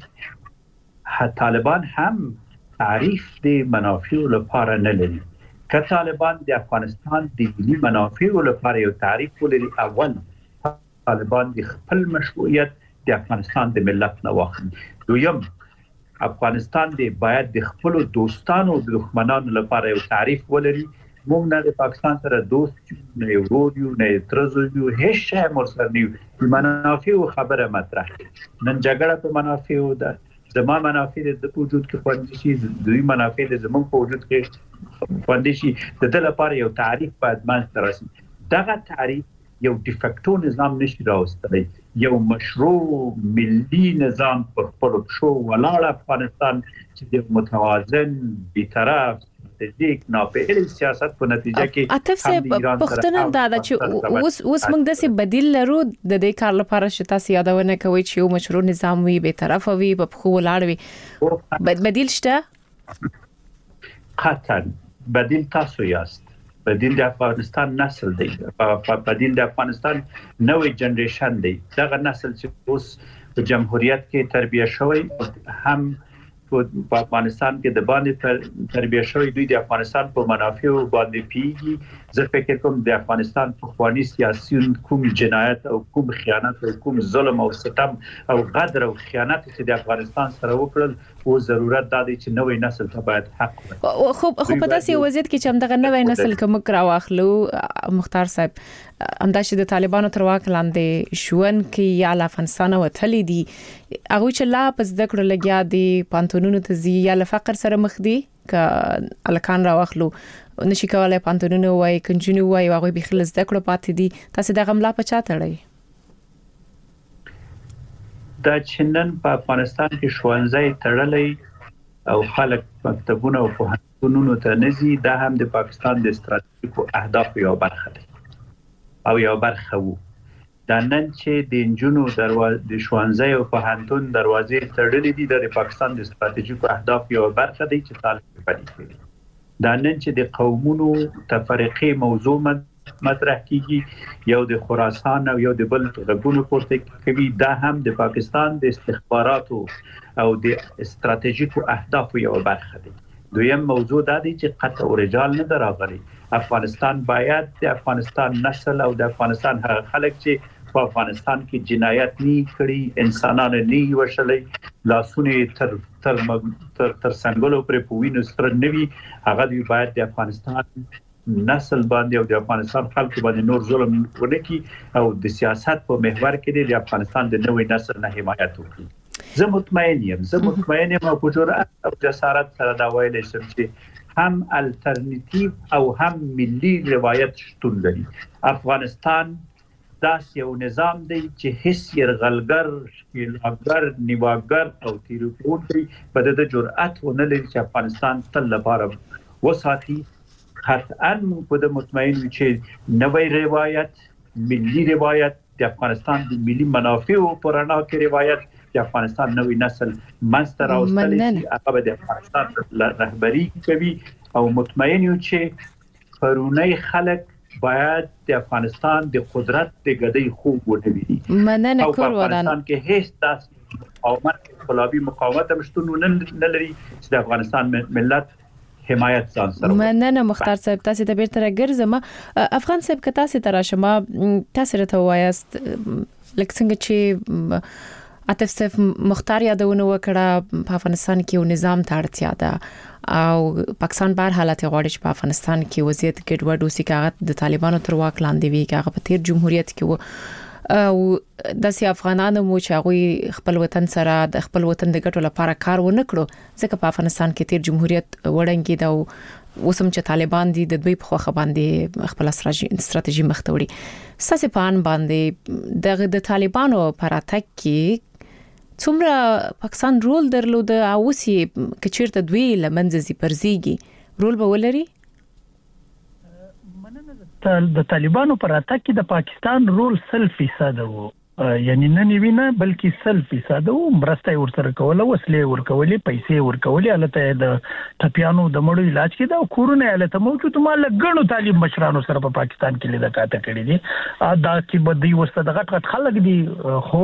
چې طالبان هم تعریف د منافعو لپاره نه لري. که طالبان د افغانستان د ملي منافعو لپاره یو تعریف ولري، اول طالبان د خپل مشروعیت د افغانستان د ملت نه واخلي. دویم افغانستان د باید د خپل دوستانو او دښمنانو لپاره یو تعریف ولري. موږ نه د پاکستان سره دوست نه یو ورور یو نه ترزو یو هیڅ شی مور سره نه یو. منافعو خبره مطرح نن جګړه په منافعو ده. زما منافع د وجود کې خوندې شي، دوی منافع د زمون په وجود کې خوندې شي. د دې لپاره یو تعریف باید منځ ته راسي. دغه تعریف یو ډیفکټو نظام نشي راوستلی. یو مشروع ملي نظام پر خپل شو ولاړ افغانستان چې د متوازن بی‌طرف استراتیژیک ناپېژندل سیاست په نتیجه کې
عاطف صاحب پښتنه دا ده چې اوس اوس موږ د څه بدیل لرو د دې کار لپاره چې تاسو یادونه کوي چې یو مشروع نظام وي به طرف وي په خو ولاړ وي. بدیل شته؟
قطعا بدیل تاسو یاست. بدیل د افغانستان نسل دی. بدیل د افغانستان نوې جنریشن دی. دغه نسل چې اوس په جمهوریت کې تربیه شوی هم په افغانستان کې د باندې تربیه شوی دوی د افغانستان په منافعو باندې پیږي. زه فکر کوم د افغانستان په خواني سیاسيون کوم جنایت او کوم خیانت او کوم ظلم او ستم او غدر او خیانت چې د افغانستان سره وکړل او ضرورت دا دی چې نوې نسل ته باید حق ورکړي.
خو خو په داسې وضعیت کې چې همدغه نوې نسل کوم راواخلو مختار صاحب همدا چې د طالبانو تر واک لاندې شون کې یا افغانستان وتلی دي هغه چې لا پس د کړه لګیا دي پانتونونو ته زی یا فقر سره مخ دي ک الکان راواخلو نشي کولای پانتونونو وای کنجونو وای هغه به خلص د کړه پاتې دي. تاسو د غملا په چا تړئ؟
دا چنن په افغانستان کې شوانځي تړلې او خلک مکتبونه او پوهنتونونو ته نزي. دا هم د پاکستان د ستراتیژیکو اهداف یو برخه ده او یو برخه وو. دا نن چې د انجونو دروازه د شوانځي او پوهنتون دروازې تړلې دي د پاکستان د ستراتیژیکو اهداف یو برخه دی چې طالب پدې کوي. دا نن چې د قومونو تفرقه موضوع مطرح کیږي یو د خراسان او یو د بل غونو پورته کوي. دا هم د پاکستان د استخباراتو او د ستراتیژیکو اهداف یو برخه دی. دویم موضوع دا دی چې قطع رجال نه دراغلي. افغانستان باید د افغانستان نسل او د افغانستان هغه خلک چې په افغانستان کې جنایت نه کړي، انسانانو نه وشلې، لاسونه تر تر تر تر څنګهلو پر پوینو سره نوي، هغه دی باید د افغانستان نسل باندې او د افغانستان خلکو باندې نور ظلم ونکړي او د سیاست په محور کې د افغانستان د نوې نسل نه حمایت وکړي. زه مطمئن یم زه مطمئن یم او په جرأت او جسارت سره دا ویل شم چې هم الټرنیټیو او هم ملي روایت شتون لري. افغانستان داس یو نظام دی چې هیڅ يرغلګر، شکیلاګر، نیواګر او تیروونکی په د جرأت ونه لري چې افغانستان تل لپاره وساتي. قطعاً په د مطمئن چې نوې روایت، ملي روایت د افغانستان د ملي منافعو پرانا کې روایت د افغانستان نوې نسل منځته راوستلی چې هغه د افغانستان رهبری کوي او مطمئن یو چې پرونی خلک باید د افغانستان د قدرت د ګدۍ خوب ونوي.
مننه کور ودان
افغانستان کې هیڅ داسې مقاومت خلابي مقاومت مشتون نه لري چې د افغانستان ملت حمایت ځان سره.
مننه مختار صاحب تاسو ته بیرته راګرځم. افغان صاحب که تاسو ته راشم تاسو ته وایست لکه څنګه چې عاطف صاحب مختار یادونه وکړه په افغانستان کې یو نظام ته اړتیا ده او پاکستان بهر حالت غواړي چې په افغانستان کې وضعیت ګډوډ وسی کاغه د طالبانو تر واک لاندې وی کاغه په تیر جمهوریت کې و او د سي افغانانو مو چې هغه خپل وطن سره د خپل وطن د ګټو لپاره کار ونه کړو ځکه په افغانستان کې تیر جمهوریت وړنګي دا وسم چې طالبان دي د دوی په خوخه باندې خپل استراتیژي مختوړي ساسې پان باندې د د طالبانو پر اتک کې څومره پاکستان رول درلود او وسی کچیرته دوی لمنځ زی پرزيږي رول به ولري
مننه د طالبانو پر اتک کې د پاکستان رول سل فیصد وو یعنی نه نیوینه بلکې سل فیصد وو مرسته ورسره کوله وسلې ورکولې پیسې ورکولې الته د ټپیانو د مړو علاج کې دا کورونه الته موجود مال غنو طالب مشرانو سره په پاکستان کې لیدا کاته کړی دي دا چې بدی ورسره د غټ غټ خلک دي خو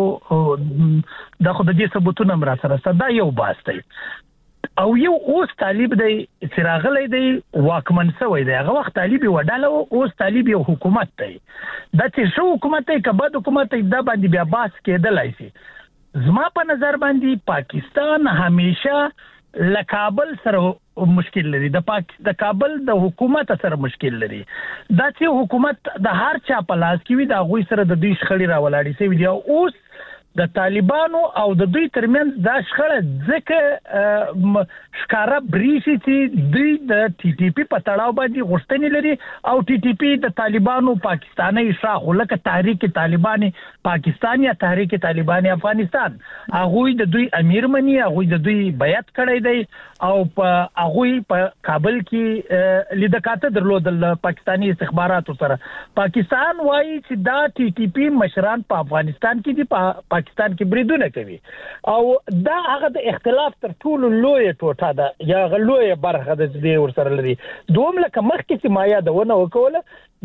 دا خو د دې ثبوتونه مر سره دا یو باسته او یو اوس طالب دی چراغلې دی واکمن سوی دی هغه وخت طالب وډاله اوس طالب یو حکومت دی دا چې شو حکومت دی کبد حکومت دی دا باندې بیا باس کېدلای شي زما په نظر باندې پاکستان همیشه لکابل سره مشکل لري د پاک د کابل د حکومت سره مشکل لري دا چې حکومت د هر چا په لاس کې وي دا غوي سره د دوی شخړې راولاړي سي وي اوس د طالبانو او د دوی ترمنځ دا شخړه ځکه ښکارا بریشي چې دوی د ټي ټي پی په تړاو باندې غوښتنې لري او ټي ټي پی د طالبانو پاکستاني شاخ لکه تحریک طالبان پاکستان یا تحریک طالبان افغانستان هغه د دوی امیر منی هغه د دوی بیعت کړی دی او په هغه په کابل کې لیدکاته درلودل پاکستاني استخباراتو سره پاکستان وایي چې دا ټي ټي پی مشران په افغانستان کې دي په پاکستان کې بریدونه کوي او دا هغه د اختلاف تر ټولو لوی ټوټه ده یا غلوی برخه د دې ورسره لري دوم لکه مخکې چې ما یادونه وکوله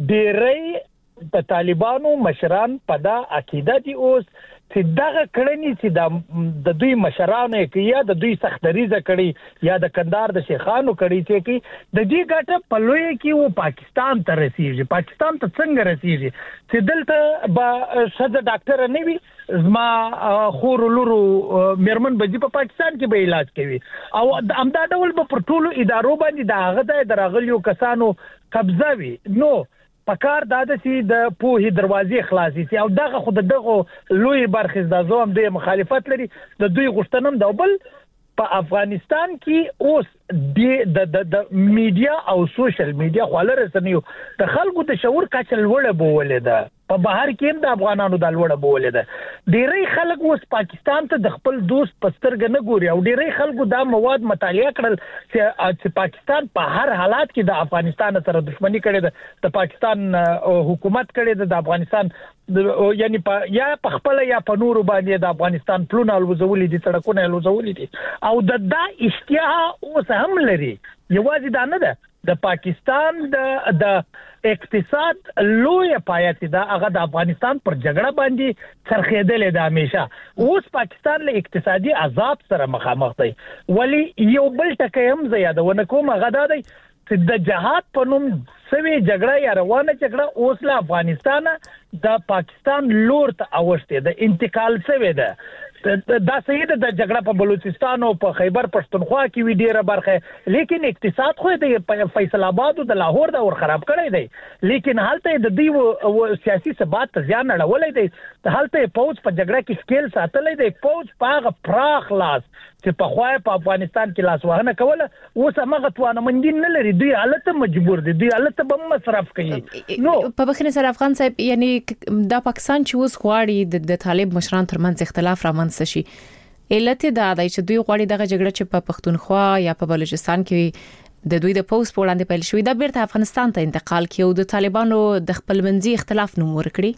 ډېرې د طالبانو مشران په دا عقیده دي اوس چې دغه کړنی چې د دوی مشرانو کې یا د دوی سختریزه کړي یا د کندهار د شیخانو کړي چې کې د دې ګټه په لوی کې و پاکستان ته رسیږي پاکستان ته څنګه رسیږي چې دلته به شذ ډاکټر نه وي زما خور لورو مرمن بجې په پاکستان کې به علاج کوي او امدا ډول به پر ټولو ادارو باندې دا هغه د دراغلیو کسانو قبضه وي نو پکار دا د سي د پوهې دروازې خلاصي سي او دغه خود دغه لوی برخه د زوم د مخالفت لري د دوی غشتنم د بل په افغانستان کې اوس د د میډیا او سوشل میډیا خلک رسنیو د خلکو د شعور کچل وړه بوله ده په بهر کې هم د افغانانو د لوړه بوله ده ډېری خلک اوس پاکستان ته د خپل دوست پسترګ نه ګوري او ډېری خلکو دا مواد مطالعه کړل چې پاکستان په هر حالات کې د افغانستان سره دښمنی کړي ده د پاکستان حکومت کړي ده د افغانستان یعنی په یا په خپل یا په نور باندې د افغانستان پلون الوزولې دي سړکونه الوزولې دي او د دا اشتها اوس هم لري یوازې دا نه ده د پاکستان د د اقتصاد لوی پایت دا هغه د افغانستان پر جګړه باندې څرخېدلې ده همیشه اوس پاکستان له اقتصادي عذاب سره مخامخ دی ولی یو بل ټکی هم زیاده ونه کوم هغه دی چې د جهاد په نوم سوي جګړه یا روانه جګړه اوس له افغانستان د پاکستان لور ته اوښته ده انتقال شوی ده دا سید د جګړه په بلوچستان او په خیبر پښتونخوا کې وی ډیره برخه لیکن اقتصاد خو د فیصل آباد او د لاهور د ور خراب کړی دی لیکن حالت د دې سیاسي ثبات ته ځان اړولې دی حالت پوز په جګړه کې سکیل ساتلې دی پوز په پراخ لاس چې په خوای په افغانستان کې لاس وهنه کوله اوس هغه توانه مندین نه لري دوی حالت مجبور دي دوی حالت به مصرف کوي نو
په بخنه سره افغان صاحب یعنی دا پاکستان چې اوس غواړي د طالب مشران ترمنځ اختلاف رامنځته شي علت دا دی چې دوی غواړي دغه جګړه چې په پښتونخوا یا په بلوچستان کې د دوی د پوز په وړاندې پیل شوې دا بیرته افغانستان ته انتقال کیو د طالبانو د خپل منځي اختلاف نوم ورکړي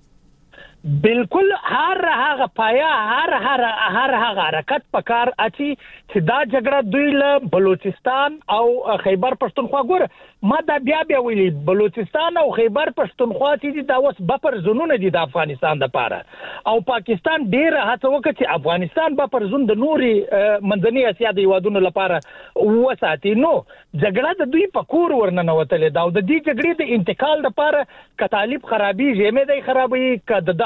بالکل هر هغه پایا هر هر هر هغه حرکت پکار اچي چې دا جګړه دوی له بلوچستان او خیبر پښتونخوا ګوره ما دا بیا بیا ویلي بلوچستان او خیبر پښتونخوا چې دا اوس بفر زونونه دي د افغانستان لپاره او پاکستان ډیر هڅه وکړي چې افغانستان بفر زون د نوري منځنۍ اسیا د یوادونو لپاره وساتي نو جګړه د دوی په کور ورننوتلې دا او د دې جګړې د انتقال لپاره ک طالب خرابي جمع دی خرابي ک د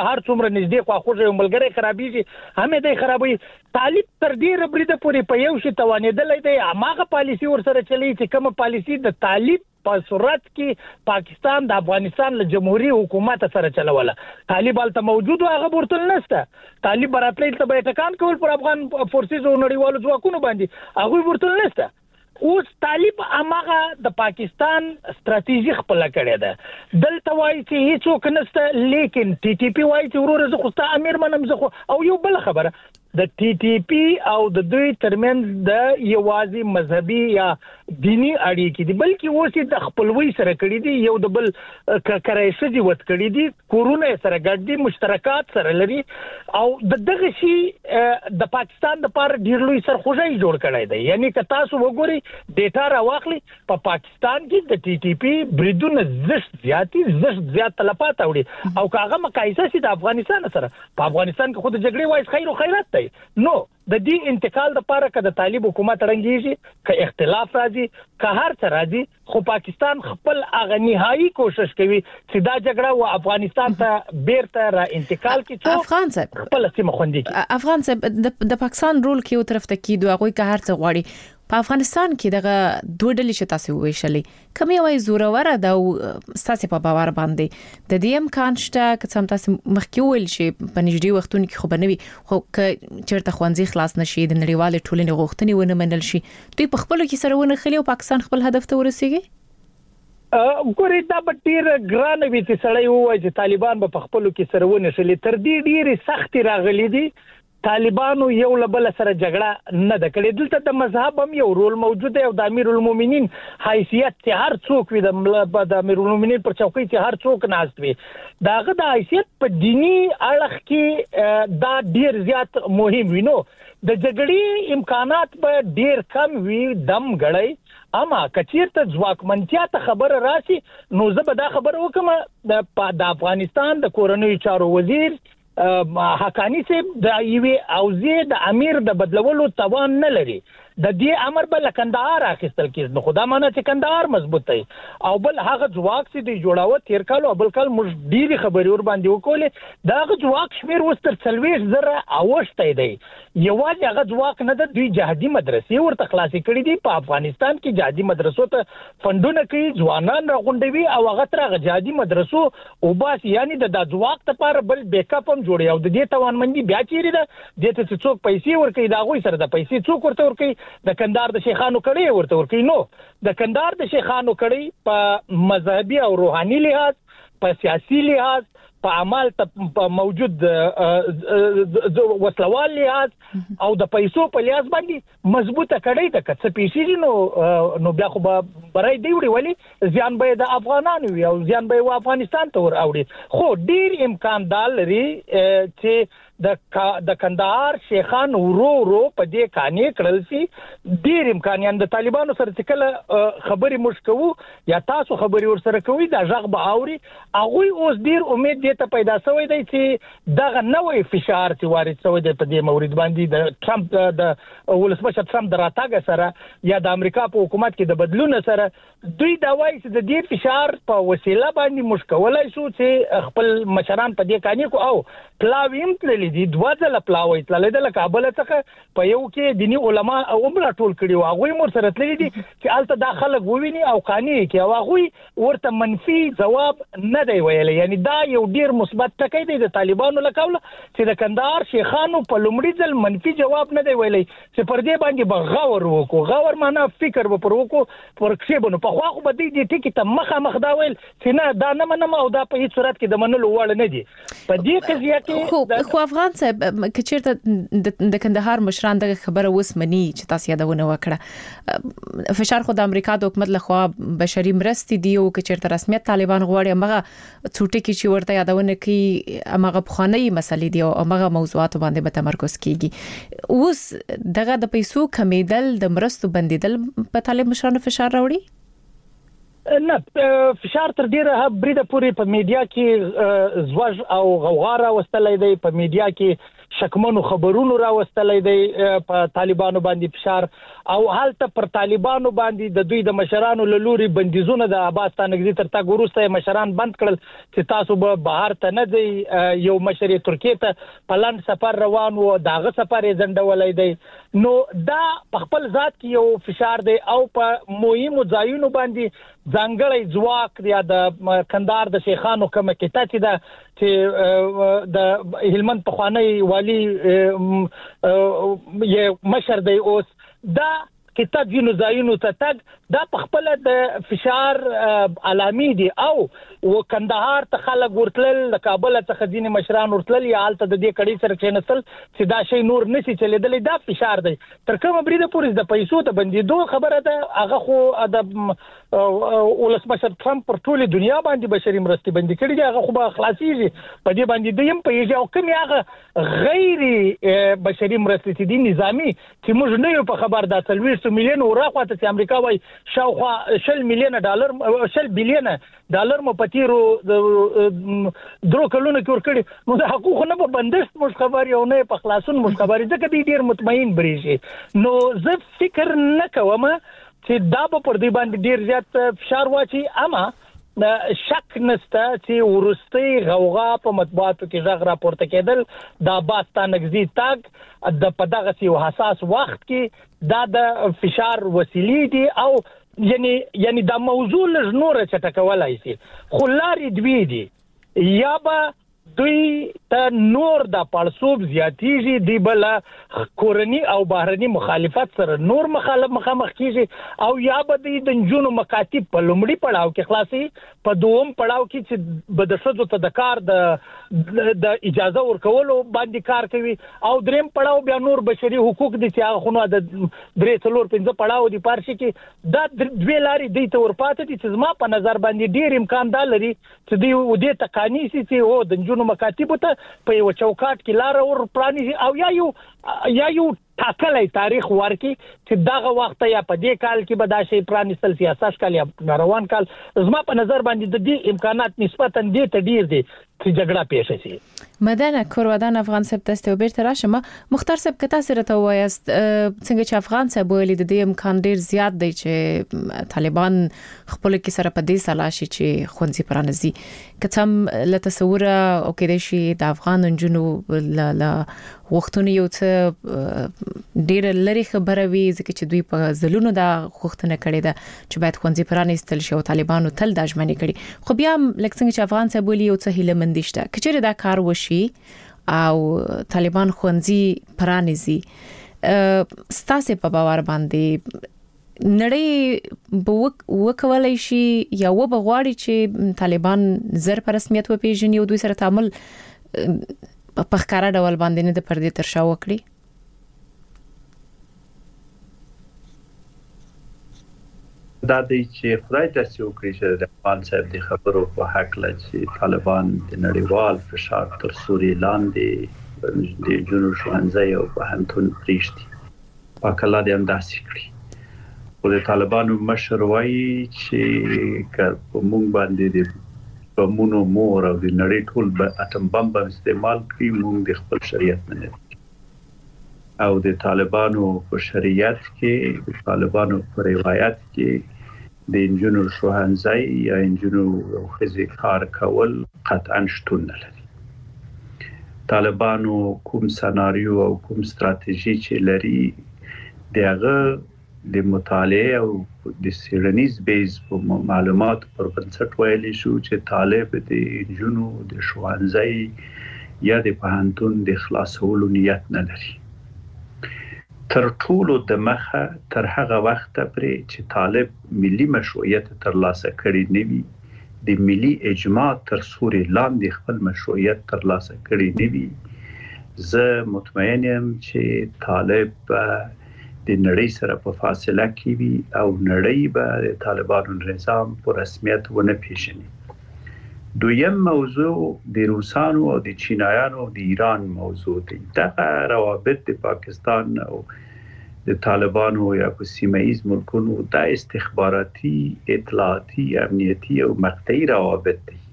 هر څومره نږدې خواخوږي او ملګری خرابېږي هم دې خرابوي. طالب تر ډیره بریده پورې په یو شی توانېدلې دی هغه پالیسی ورسره چلی چې کومه پالیسی د طالب په صورت کې پاکستان د افغانستان له جمهوریت حکومت سره چلوله. طالب الته موجود هغه ورتل نشته. طالب براتلې ته به ټکان کول پر افغان فورسز او نړیوالو ځواکونو باندې هغه ورتل نشته. اوس طالب امغه د پاکستان ستراتیژي خپل کړی ده. دلته وایي چې هیڅوک نشته لیکن ټي ټي پی وایي چې ورور زه خو امیر منم زه او یو بل خبره د ټي ټي پی او د دوی ترمنځ د یوازي مذهبي یا دینی اړیکې دي بلکې اوس د خپلوي سره کړی دي یو د بل کرایشي وت کړی دي کورونه سره ګډ دي مشترکات سره لري او د دغه شی د پاکستان د لپاره ډیر لوی سرخوږی جوړ کړی دی. یعنی که تاسو وګورئ ډیټا راواخلي په پا پاکستان کې د ټي ټي پی بریدونه زشت زیاتی زشت زیات تلفات وړي او کاغه مقایسه سي د افغانستان سره په افغانستان کې خود جګړې وایي خیر او خیرات دی. نو د دې انتقال د لپاره که د طالب حکومت رنګيږي که اختلاف راځي که هر څه راځي خو پاکستان خپل اغه نهایی کوشش کوي چې دا جګړه و افغانستان ته بیرته را انتقال کړي.
افغان صاحب
خپل سیمه خوندي
افغان صاحب د پاکستان رول کې یو طرف ته کیدو هغه که هر څه غواړي په افغانستان کې دغه دوه ډلې چې تاسو ویشلې کوم یو زوروره د ستاسو په باور باندې د دې امکان شته چې سم تاسو مخکې ویل شي په نږدې وختونو کې خو بنوي خو چې چیرته خوانځي خلاص نشي د نړیوال ټولنې غوښتنې ونه منل شي دوی په خپل کې سره ونه خلی او پاکستان خپل هدف ته ورسیږي.
ګورې دا به ډیر ګران وي چې سړی وایي چې طالبان به په خپل کې سره ونه شي تر دې ډیره سخت راغلي دي. طالبانو یو لبل سره جګړه نه د کړې دلته د مذهب هم یو رول موجود دی او د امیر المؤمنین حیثیت چې هر څوک وي د امیر المؤمنین پر چوکۍ چې هر څوک ناست وي داغه د حیثیت په دینی اړخ کې دا ډیر زیات مهم وي. نو د جګړې امکانات به ډیر کم وي دم غړی اما کچیرته ځواکمنتیا ته خبر راشي نو زه به دا خبر وکم د افغانستان د کورنۍ چارو وزیر حقانی صاحب د ایوې اوزې د امیر د بدلولو توان نه لري. د دې امر بل کندهار اخیستل کیږي نو خدا مانه چې کندهار مضبوط دی او بل هغه ځواک چې دی جوړاوه تیر کال او بل کال موږ ډیری خبرې ور باندې وکولې دا هغه ځواک شمیر وستر څلويش زره اوشته دی یوازې هغه ځواک نه د دوی جهادي مدرسې ورته خلاصې کړې دي په افغانستان کې جهادي مدرسو ته فندونه کوي ځوانان راغونډوي او هغه تر جهادي مدرسو او بس یعنی د ځواک لپاره بل بیک اپ هم جوړي او د دې توانمندي بیا چیرې ده د ته څوک پیسې ورکړي دا غوي سره د پیسې څوک ورته ورکړي د کندهار د شیخانو کړي ورته ورکړي. نو د کندهار د شیخانو کړي په مذهبي او روحاني لحاظ په سیاسي لحاظ په عمل ته موجود وسلوال لحاظ او د پیسو په لحاظ باندې مضبوطه کړي د کڅ پیسې نو نو بیا خو به برای دی وړي ولی ځان به د افغانانو وي او ځان به افغانستان ته ور اوړي خو ډیر امکان دال لري چې د د کندهار شیخان ورو ورو په دې کانې کړل سي ډیر امکانیان د طالبانو سره چې کله خبري مشکو یا تاسو خبري ور سره کوي دا ژغ به اوري هغه اوس ډیر امید دې ته پیدا شوی دی چې دغه نوې فشار چې وارد شوی دی په دې مورید باندې د ټرمپ د ولسمشر ټرمپ دراتګ سره یا د امریکا په حکومت کې د بدلون سره دوی دا وایي چې د دې فشار په وسیله باندې مشکولای شو چې خپل مشران په دې کانې کو او پلاویم تللی دي دوه ځله پلاوي تللی د کابل څخه په یو کې دینی علما او عمره ټول کړي او هغه مور سره تللی دي چې الته داخله وویني او کانې کې او هغه ورته منفي جواب نه دی ویلی. یعنی دا یو ډیر مثبت ټکی دی د طالبانو لکاوله چې د کندهار شیخانو په لومړي ځل منفي جواب نه دی ویلی چې پر دې باندې به غور وکړو غور معنا فکر به پر وکړو پر څه خو خو به دې ټکی ته مخه مخ دا ویل چې نه دا نه منم او دا په هیڅ صورت کې د منلو وړ نه دي. په دې قضیه کې
خو افغان صاحب کچیرته د کندهار مشران دغه خبره وسمني چې تاسو یادونه وکړه فشار خو د امریکا د حکومت لخوا بشري مرستې دی او کچیرته رسمیت طالبان غواړي هغه څوټي کې چې ورته یادونه کوي هغه بخانه مسلې دی او هغه موضوعات باندې به تمرکز کیږي. اوس دغه د پیسو کمیدل د مرستو بندیدل په طالب مشرانو فشار راوړي
نه فشار تر ډیره بریده پورې په میډیا کې زوج او غوغا راوستلې دی په میډیا کې شکمنو خبرونو راوستلې دی په طالبانو باندې فشار او حالت پر طالبانو باندې د دوی د مشرانو له لوري بندیزونه د عباس تانګزي تر تګ وروسته مشران بند کړل چې تاسو به بهر ته نه دی یو مشر ترکیه ته پلان سفر روان وو داغه سفر یې ځنډولای دی نو دا په خپل ذات کې یو فشار دی او په مهمو ځایونو باندې ځانګړی ځواک دی د کندهار د شیخانو کومه کته چې دا چې د هلمند په خوانی والی یې مشر دی اوس دا کتاب جنو زاینو ته تک دا په خپل د فشار علامي دي او وکندهار ته خلک ورتل د کابل څخه دیني مشران ورتل یا حالت د دې کړي سره چې نسل چې دا شی نور نشي چلیدل دا فشار دی تر کومه بریده پورې د پیسو ته بندیدو خبره ده هغه خو د ولسمشر ټرمپ پر ټوله دنیا باندې بشري مرستي بندي کړي دي هغه خو به خلاصيږي په دې باندې دیم په یو کوم هغه غیر بشري مرستي دي نظامی چې موږ نه یو په خبر دا تلوير مليون وراخواته چې امریکا وای شاوخوا شل میلیون ډالر شل بلین ډالر مو پتیرو درو کلونه کې ورکړي نو د حقوق نه په بندښت مش خبر یو نه په خلاصون مش خبرې ځکه دې ډیر مطمئن بریږي نو زه فکر نه کوم چې دا په پر دې باندې ډیر زیات فشار واچي اما شک نسته چې ورستي غوغا په مطبوعاتو کې ځغ راپورته کېدل دا باستان نگزي تاګ د پدغه سی حساس وخت کې دا د فشار وسیلې دي او یعنی یعنی دا موضوع لږ نور چټکولای شي خلاري دوی دي یا به دوی ته نور د پړسوب زیاتیږي دی بل کورنی او بهرني مخالفت سره نور مخالف مخامخ کیږي او یا به د جنونو مکاتب په لومړي پړاو کې خلاصي په دوم پړاو کې چې بدشدو ته د کار د د اجازه ورکولو باندې کار کوي او دریم پړاو بیا نور بشري حقوق دي چې هغه خو د درې څلور پنځه پړاو دي پارشي کې دا دوی لاري دی ته ورپاتې دي چې زما په نظر باندې ډیر امکان دا لري چې دی و دې تقانی سي چې او د جنونو مکاتب ته په یو چوکاټ کې لار ور پرانی او یا یو یا یو ټاکلې تاریخ ورکی چې دغه وخت یا په دې کال کې به دا شی پرانیستل سیاست کال یا روان کال زما په نظر باندې د دې امکانات نسبتا دې ته ډیر دي چې جګړه پیښ شي
مدنه کورودان افغان سب تاسو به تر راشم مختار سب کته سره ته وایست څنګه چې افغان سب ویل د دې امکان ډیر زیات دی چې طالبان خپل کې سره په دې سلا شي چې خونځي پرانځي کتم له تصور او کې شي د افغان جنو لا وختونه یو څه ډیر لري خبره وی ځکه چې دوی په زلونو دا خوښتنه کړې ده چې باید خونځي پرانېستل شي او طالبانو تل د ژمنې کړي خو بیا لکه څنګه چې افغان سب ویل یو څه هیله مندشته کچېره دا کار وشي او طالبان خونځي پرانېزي ستاسو په باور باندې نړۍ به وکولای شي یا و به غواړي چې طالبان زر په رسمیت وپیژني او دوی سره تعامل په ښکارا ډول باندې نه د پردې تر شا وکړي
دا د چې خدای تاسو وکړي چې د افغان صاحب د خبرو په حق لا چې طالبان د نړیوال فشار تر سوري لاندې د جنوب شوانځي او په همتون پریشتي پاکلا د انداسې کړی او د طالبانو مشر وایي چې که موږ باندې د بمونو مور او د نړۍ ټول به اتم بم به استعمال کړي موږ د خپل شریعت نه او د طالبانو په شریعت کې د طالبانو په روایت کې د انجنونو شوهنځي یا انجنونو خزي کار کول قطعا شتون نه لري طالبانو کوم سناریو او کوم ستراتیژي چې لري دغه د مطالعه او د سیرنیز بیس په معلومات پر بنسټ ویلي شو چې طالب د انجنونو د شوهنځي یا د پوهنتون د خلاصولو نیت نه لري تر ټولو د مخه تر هغه وخت پرې چې طالب ملي مشروعیت ترلاسه کړي نه وي د ملي اجماع تر سوري لاندې خپل مشروعیت ترلاسه کړي نه وي زه مطمئن یم چې طالب د نړۍ سره په فاصله کې وي او نړۍ به د طالبانو نظام په رسمیت ونه پیژني دویم موضوع د روسانو او د چینایانو او د ایران موضوع دی دغه روابط د پاکستان او د طالبانو یا په سیمایي ملکونو د استخباراتي اطلاعاتي امنیتي او مقطعي روابط دي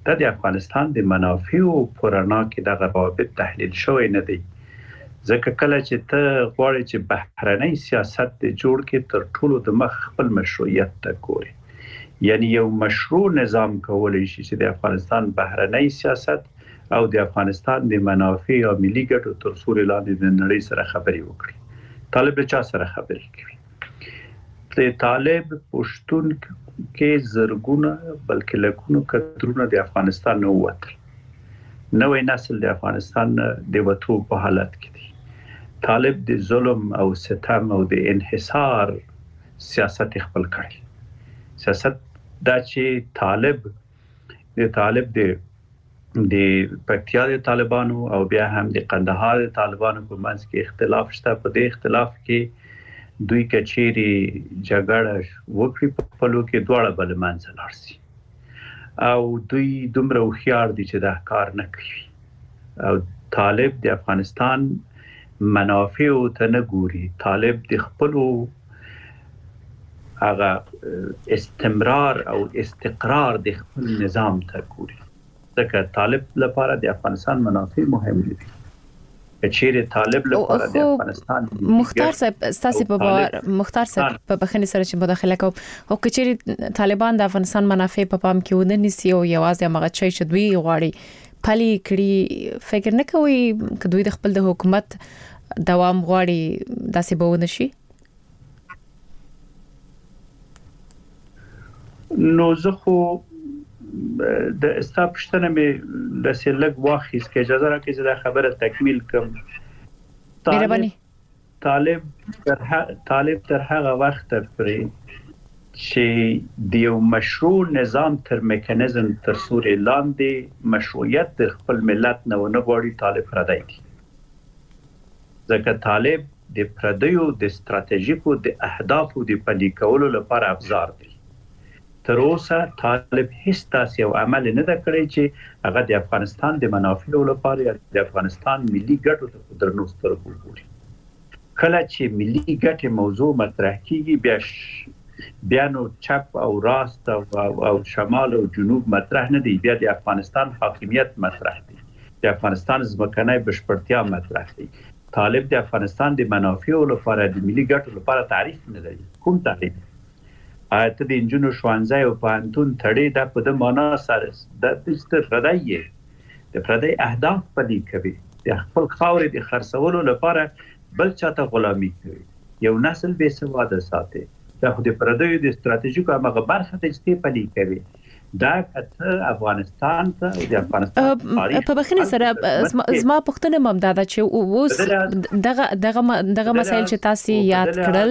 د افغانستان د منافعو پرانا کې د روابط تحلیل شوی نه دی. ځکه کله چې ته غواړې چې بهرنی سیاست د جوړ کې تر ټولو د مخ خپل مشروعیت ته ګوري، یعنی یو مشروع نظام کولای شي چې د افغانستان بهرنی سیاست او د افغانستان د منافع او ملي ګټو تر سوري لاندې د نړۍ سره خبرې وکړي. طالب چا سره خبرې کوي؟ د طالب پښتون کې زرګونه بلکې لکونو کډرونه د افغانستان نه ووتل. نوې نسل د افغانستان د وټو په حالت کې دی. طالب د ظلم او ستم او د انحصار سیاست خپل کړی. سیاست دا چې طالب د طالب د د پکتیا د طالبانو او بیا هم د قندهار د طالبانو په منځ کې اختلاف شته. په دې اختلاف کې دوی کچېری جګړه وکړي په خپلو کې دواړه بل منځ لاړ شي او دوی دومره هوښیار دي چې دا کار نه کوي. او طالب د افغانستان منافع ته نه ګوري. طالب د خپلو هغه استمرار او استقرار د خپل نظام ته ګوري. ځکه طالب لپاره د افغانستان منافع مهم دي. چیرې طالب لپاره د افغانستان
مختار صاحب ستاسو په باور مختار صاحب په بخښنې سره چې مداخله کوم او کچېری طالبان د افغانستان منافع په پام کې ونه نیسي او یوازې هغه چي چې دوی غواړي پلي کړي، فکر نه کوي چې دوی د خپل د حکومت دوام غواړي داسې به ونه شي؟
نو زه خو د استاپشتنه مې د سلګ واخیس کې اجازه راکړئ چې دا خبره تکمیل کوم.
طالب
طالب تر طالب تر هغه وخت پرې چې د یو مشروع نظام تر میکانیزم تر سوري لاندې مشروعیت د خپل ملت نه ونه غواړي. طالب پردی دی. ځکه طالب د پردیو د ستراتیژیکو د اهدافو د پلي کولو لپاره افزار دی. تر اوسه طالب هیڅ تاسو یو عمل نه دا کړی چې هغه د افغانستان د منافعو لپاره یا د افغانستان ملي ګټو ته درنو سترګو ګوري. کله چې ملي ګټې موضوع مطرح کیږي بیا بیا نو چپ او راست او, او شمال او جنوب مطرح نه دی، بیا د افغانستان حاکمیت مطرح دی، د افغانستان ځمکنۍ بشپړتیا مطرح دی. طالب د افغانستان د منافعو لپاره د ملي ګټو لپاره تعریف نه لري. کوم تعریف؟ آیت د انجونو شوانځای او پانتون تړي دا په د معنا سره د دستر پردای د پردای اهداف پلي کوي. د خپل خاورې د خرڅولو لپاره بل چاته غلامي کوي. یو نسل به سواده ساتي. دا خو د پردای د ستراتیژیکو هغه برخه ته چې پلي کوي. دا کته افغانستان ته د افغانستان
په بخښنې سره زما پښتنه ممداده چې اوس دغه دغه دغه مسایل چې تاسو یاد کړل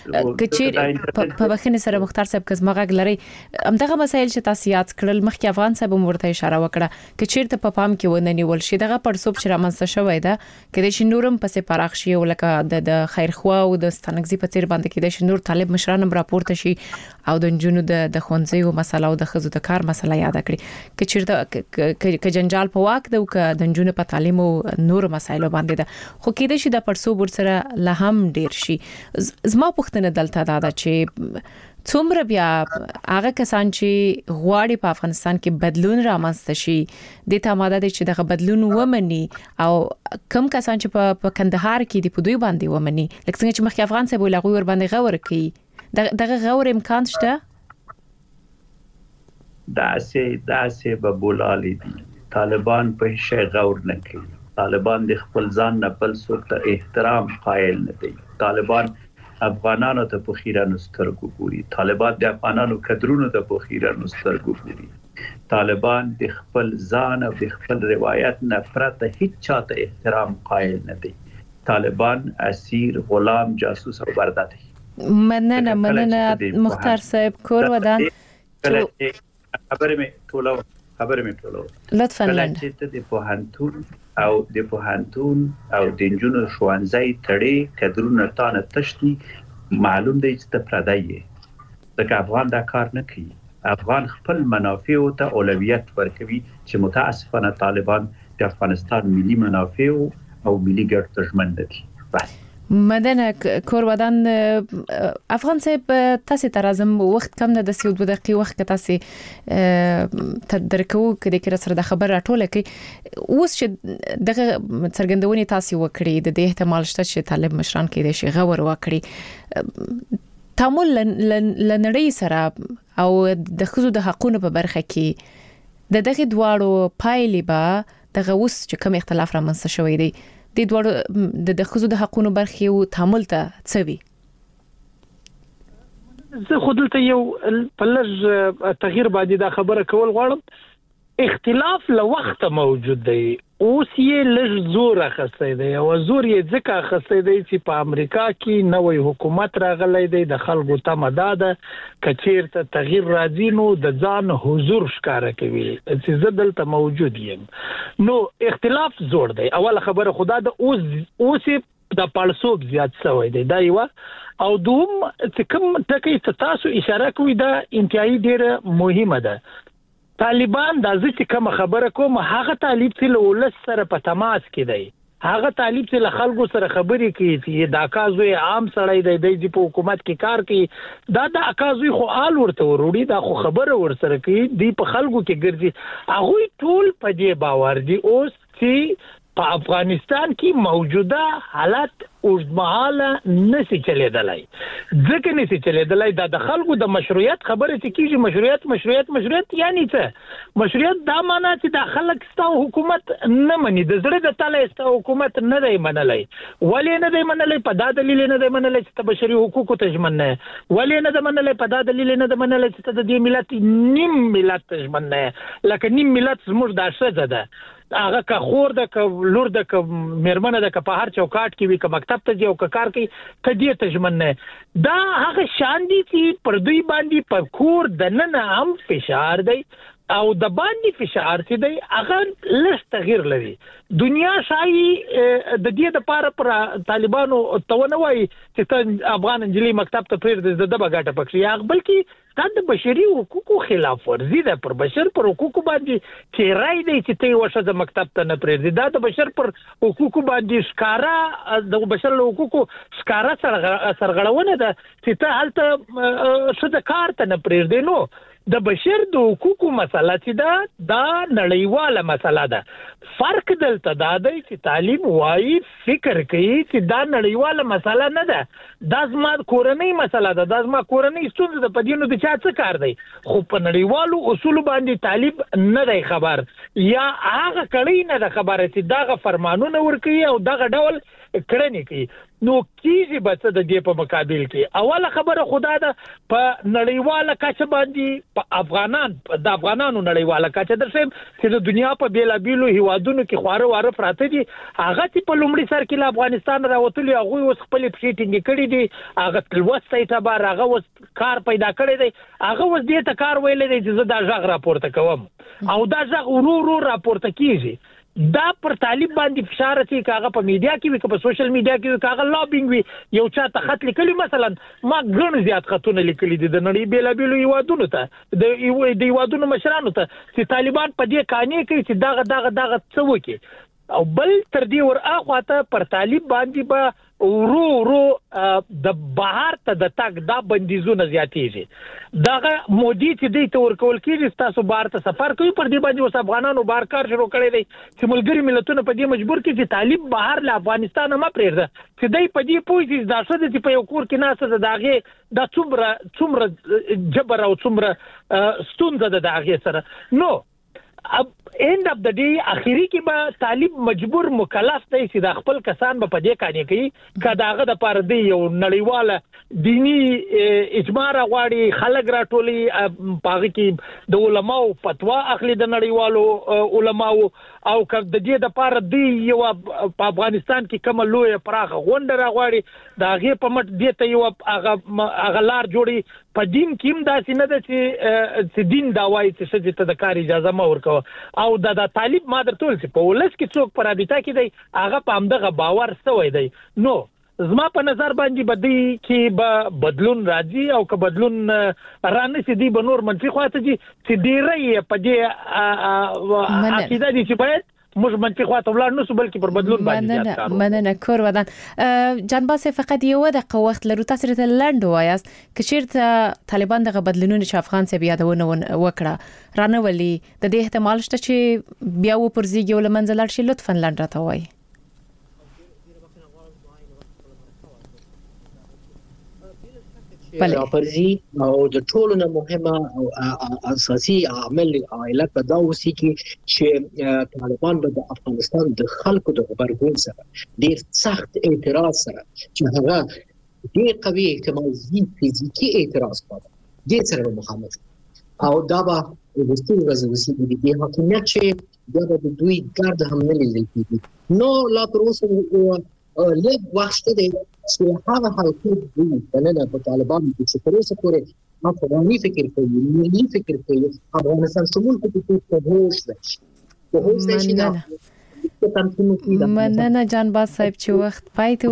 کچې په بخښنې سره مختار صاحب کزما غږ لري هم دغه مسایل چې تاسو یاد کړل مخکې افغان صاحب ورته اشاره وکړه کچې ته په پام کې ونه نیول شي دغه پرسوب چې رامنځته شوی دا کله چې نورم پسې پراخ شي او لکه د خیرخوا او د ستنګزي په تیر باندې کې د نور طالب مشران راپورته شي او د جنونو د د خونځي او مسله او د خزو د کار مسله یاد کړي که چیرته ک جنجال په واک د ک د جنونو په تعلیم او نور مسایلو باندې ده خو کېده شي د پرسوب سره لهم ډیر شي. زما پښتنه دلته دا ده چې څومره بیا هغه کسان چې غواړي په افغانستان کې بدلون رامنځته شي د تماده چې دغه بدلون ومني او کم کسان چې په کندهار کې دی په دوی باندې ومني لکه څنګه چې مخکې افغان صاحب ولغوي ور باندې غور کوي دغه غور امکان شته.
داسې داسې به بولالي دي. طالبان په شی غور نه کوي. طالبان د خپل ځان نه بل څوک ته احترام قائل نه دي. طالبان افغانانو ته په خیرانو سترګو ګوري. طالبان د افغانانو کډرونو ته په خیرانو سترګو ګوري. طالبان د خپل ځان او د خپل روایت نه پرته هیڅ چاته احترام قائل نه دي. طالبان اسیر، غلام، جاسوس او برده دي.
مننه مننه مختار صاحب کور ودان
خبرې مې ټولو خبرې مې ټولو
لطفا
لنډ چې د پوهنتون او د پوهنتون او د جنونو شوانځي تړي کډرونه تانه تشتي معلوم دی چې ته پردای یې ځکه افغان دا کار نه کوي. افغان خپل منافع ته اولویت ورکوي چې متاسفانه طالبان د افغانستان ملي منافع او ملي ګټو ته ژمن دي. بس
مدن کور ودان افغان صاحب تاسو ته راځم وخت کم نه د سیو دوه دقیقې وخت تاسو تدرکو کړي کې سره د خبر راټوله کې اوس چې دغه څرګندونې تاسو وکړي د دې احتمال شته چې طالب مشران کې د شي غور وکړي تعامل لنړی سره او د خزو د حقوقو په برخه کې د دغه دواړو پایلې به دغه اوس چې کوم اختلاف رامنځته شوی دی د دوړو د خزو د حقوقو برخه او تعامل ته څوي
زه خودلته یو پلج تغییر باندې دا خبره کول غواړم اختلاف له وخت موجود دی اوس یې لږ زور اخستې دی او زور یې ځکه اخستې دی چې په امریکا کې نوې حکومت راغلی دی د خلکو تمداده کچیر ته تغییر راځي نو د ځان حضور ښکارا کوي چې زه دلته موجود یم نو اختلاف زور دی اول خبره خدا د اوس اوس د پالسوب زیات شوی دی دا یو او دوم چې کوم ټکی تاسو اشاره کوي دا انتهایی ډیره مهمه ده طالبان د ځکه کوم خبره کوم هغه طالب چې ولس سره په تماس کې دی هغه طالب چې له خلکو سره خبرې کوي چې دا کازوی عام سړی دی د په حکومت کې کار کوي دا د اکازوی خو آل ورته وروړي دا خو خبره ور سره کوي دی په خلکو کې ګرځي هغه ټول په دې باور دي اوس چې په افغانستان کې موجوده حالت اوږدمهاله نشي چلیدلای ځکه نشي چلیدلای دا د خلکو د مشروعیت خبره چې کیږي مشروعیت مشروعیت مشروعیت یعنی څه مشروعیت دا معنی چې د خلک ستاسو حکومت نه مني د زړه د تعالی ستاسو حکومت نه دی منلای ولې نه دی منلای په دا دلیل نه دی منلای چې بشري حقوقو ته ژمن نه ولې نه دی منلای په دا دلیل نه دی منلای چې د دې ملت نیم ملت ته ژمن نه لکه نیم ملت زموږ د شته ده هغه که خور ده که لور ده که مېرمنه ده که په هر چوکاټ کې وي که مکتب ته ځي او که کار کوي که دې ته ژمن نه دا هغه شان دي چې پر دوی باندې په کور دننه هم فشار دی او د باندې فشار چې دی هغه لږ تغییر لري دنیا شایي د دې د پاره پر طالبانو توونه وایي چې افغان انجلي مکتب ته پرېږدي د دبا ګټه پکې یا بلکې دا د بشري حقوقو خلاف ورزي ده پر بشر پر حقوقو باندې چې راي دی چې ته وشه د مکتب ته نه پرېږدي دا د بشر پر حقوقو باندې ښکارا د بشر له حقوقو ښکارا سرغړونه ده چې ته هلته څه د کار ته نه پرېږدي نو د بشر د حقوقو مسله چې دا دا نړیواله مسله ده فرق دلته دا دی چې تعلیم وایي فکر کوي چې دا نړیواله مسله نه ده دا زما کورنۍ مسله ده دا زما کورنۍ ستونزه ده په دې نو د چا څه کار دی خو په نړیوالو اصول باندې طالب نه دی خبر یا هغه کړي نه ده خبره چې داغه فرمانونه ورکوي او دغه ډول کړنې کوي نو کیږي به څه د دې په مقابل کې اوله خبره خدا ده په نړیواله کچه باندې په افغانان د افغانانو نړیواله کچه درسم چې د دنیا په بیلابیلو هیوادونو کې خواره واره پراته دي هغه چې په لومړي سر کې له افغانستان راوتلي هغه اوس خپل پښېټینګ کړي دي هغه تلوسته اعتبار هغه اوس کار پیدا کړی دی هغه اوس دې ته کار ویل دی چې زه دا ژغ راپورته کوم او دا ژغ ورو ورو راپورته کیږي دا پر طالب باندې فشار چې کاغه په میډیا کې وي که په سوشل میډیا کې وي کاغه لابینګ وي یو چا ته خط لیکلی مثلا ما ګڼ زیات خطونه لیکلي دي د نړۍ بیلابیلو هیوادونو ته د د هیوادونو مشرانو ته چې طالبان په دې قانې کوي چې دغه دغه دغه څه وکړي او بل تر دې ور اخواته پر طالب باندې به ورو ورو د بهر ته د تک دا بندیزونه زیاتېږي دغه مودي چې دوی ته ورکول کېږي تاسو بهر ته سفر کوي پر دې باندې اوس افغانانو بهر کار شروع کړی دی چې ملګري ملتونه په دې مجبور کړي چې طالب بهر له افغانستان نه پرېږده چې دوی په دې پوه شي دا څه چې په یو کور کې ناسته ده د هغې دا څومره څومره جبر او څومره ستونزه ده د هغې سره نو end of the day اخیری کې به طالب مجبور مکلف دی چې د خپل کسان په دې کانې کوي کداغه د پر دی یو نړیواله دینی اجماع غواړي خلک راټولي پاغي کې د علماو فتوا اخلي د نړیوالو علماو او که د دې د پر دی یو په افغانستان کې کوم لوی پراخه غونډه راغواړي دا غي په مټ دی ته یو هغه غلار جوړي په دین کې هم داسې نه ده چې دین دا وایي چې څه ته د کار اجازه ما ورکو او دا د طالب ما درته چې په ولس کې څوک پر رابطه کې دی هغه په همدغه باور سوی دی نو زما په نظر باندې بدی کې به بدلون راځي او که بدلون رانه سي دی به نور منفي خواته دي چې ډیره په دې عقیده دي چې باید موږ منطقي خواته ولاړ نه سو بلکې پر بدلون باندې زیات کار
مننه کور ودان جانباس فقط یو دقیقه وخت لرو تاسو ته لند وایاست که چیرته طالبان دغه بدلونونه چې افغان څخه یادونه وکړه رانه ولي د دې احتمال شته چې بیا و پر زیږي ول منځلار شي لطفا لند راته وایي
بله پرځي او د ټولو نه مهمه او اساسي عامل علت دا اوسي چې طالبان د افغانستان د خلکو د غبرګون سره ډیر سخت اعتراض سره چې هغه ډیر قوي احتمال زی فزیکی اعتراض کوي ډیر سره مخامخ او دا به د ستوري ورځې د حکومت چې دا د دوی ګرد هم نه لیدل کیږي نو لا تر اوسه لږ وخت دی چې هغه حالت دی بلنه په طالبانو کې چې تر اوسه پورې افغاني فکر کوي ملي فکر کوي افغانستان شمول کوي په هوښ دی په هوښ دی چې
مننه جانباس صاحب چې وخت پای ته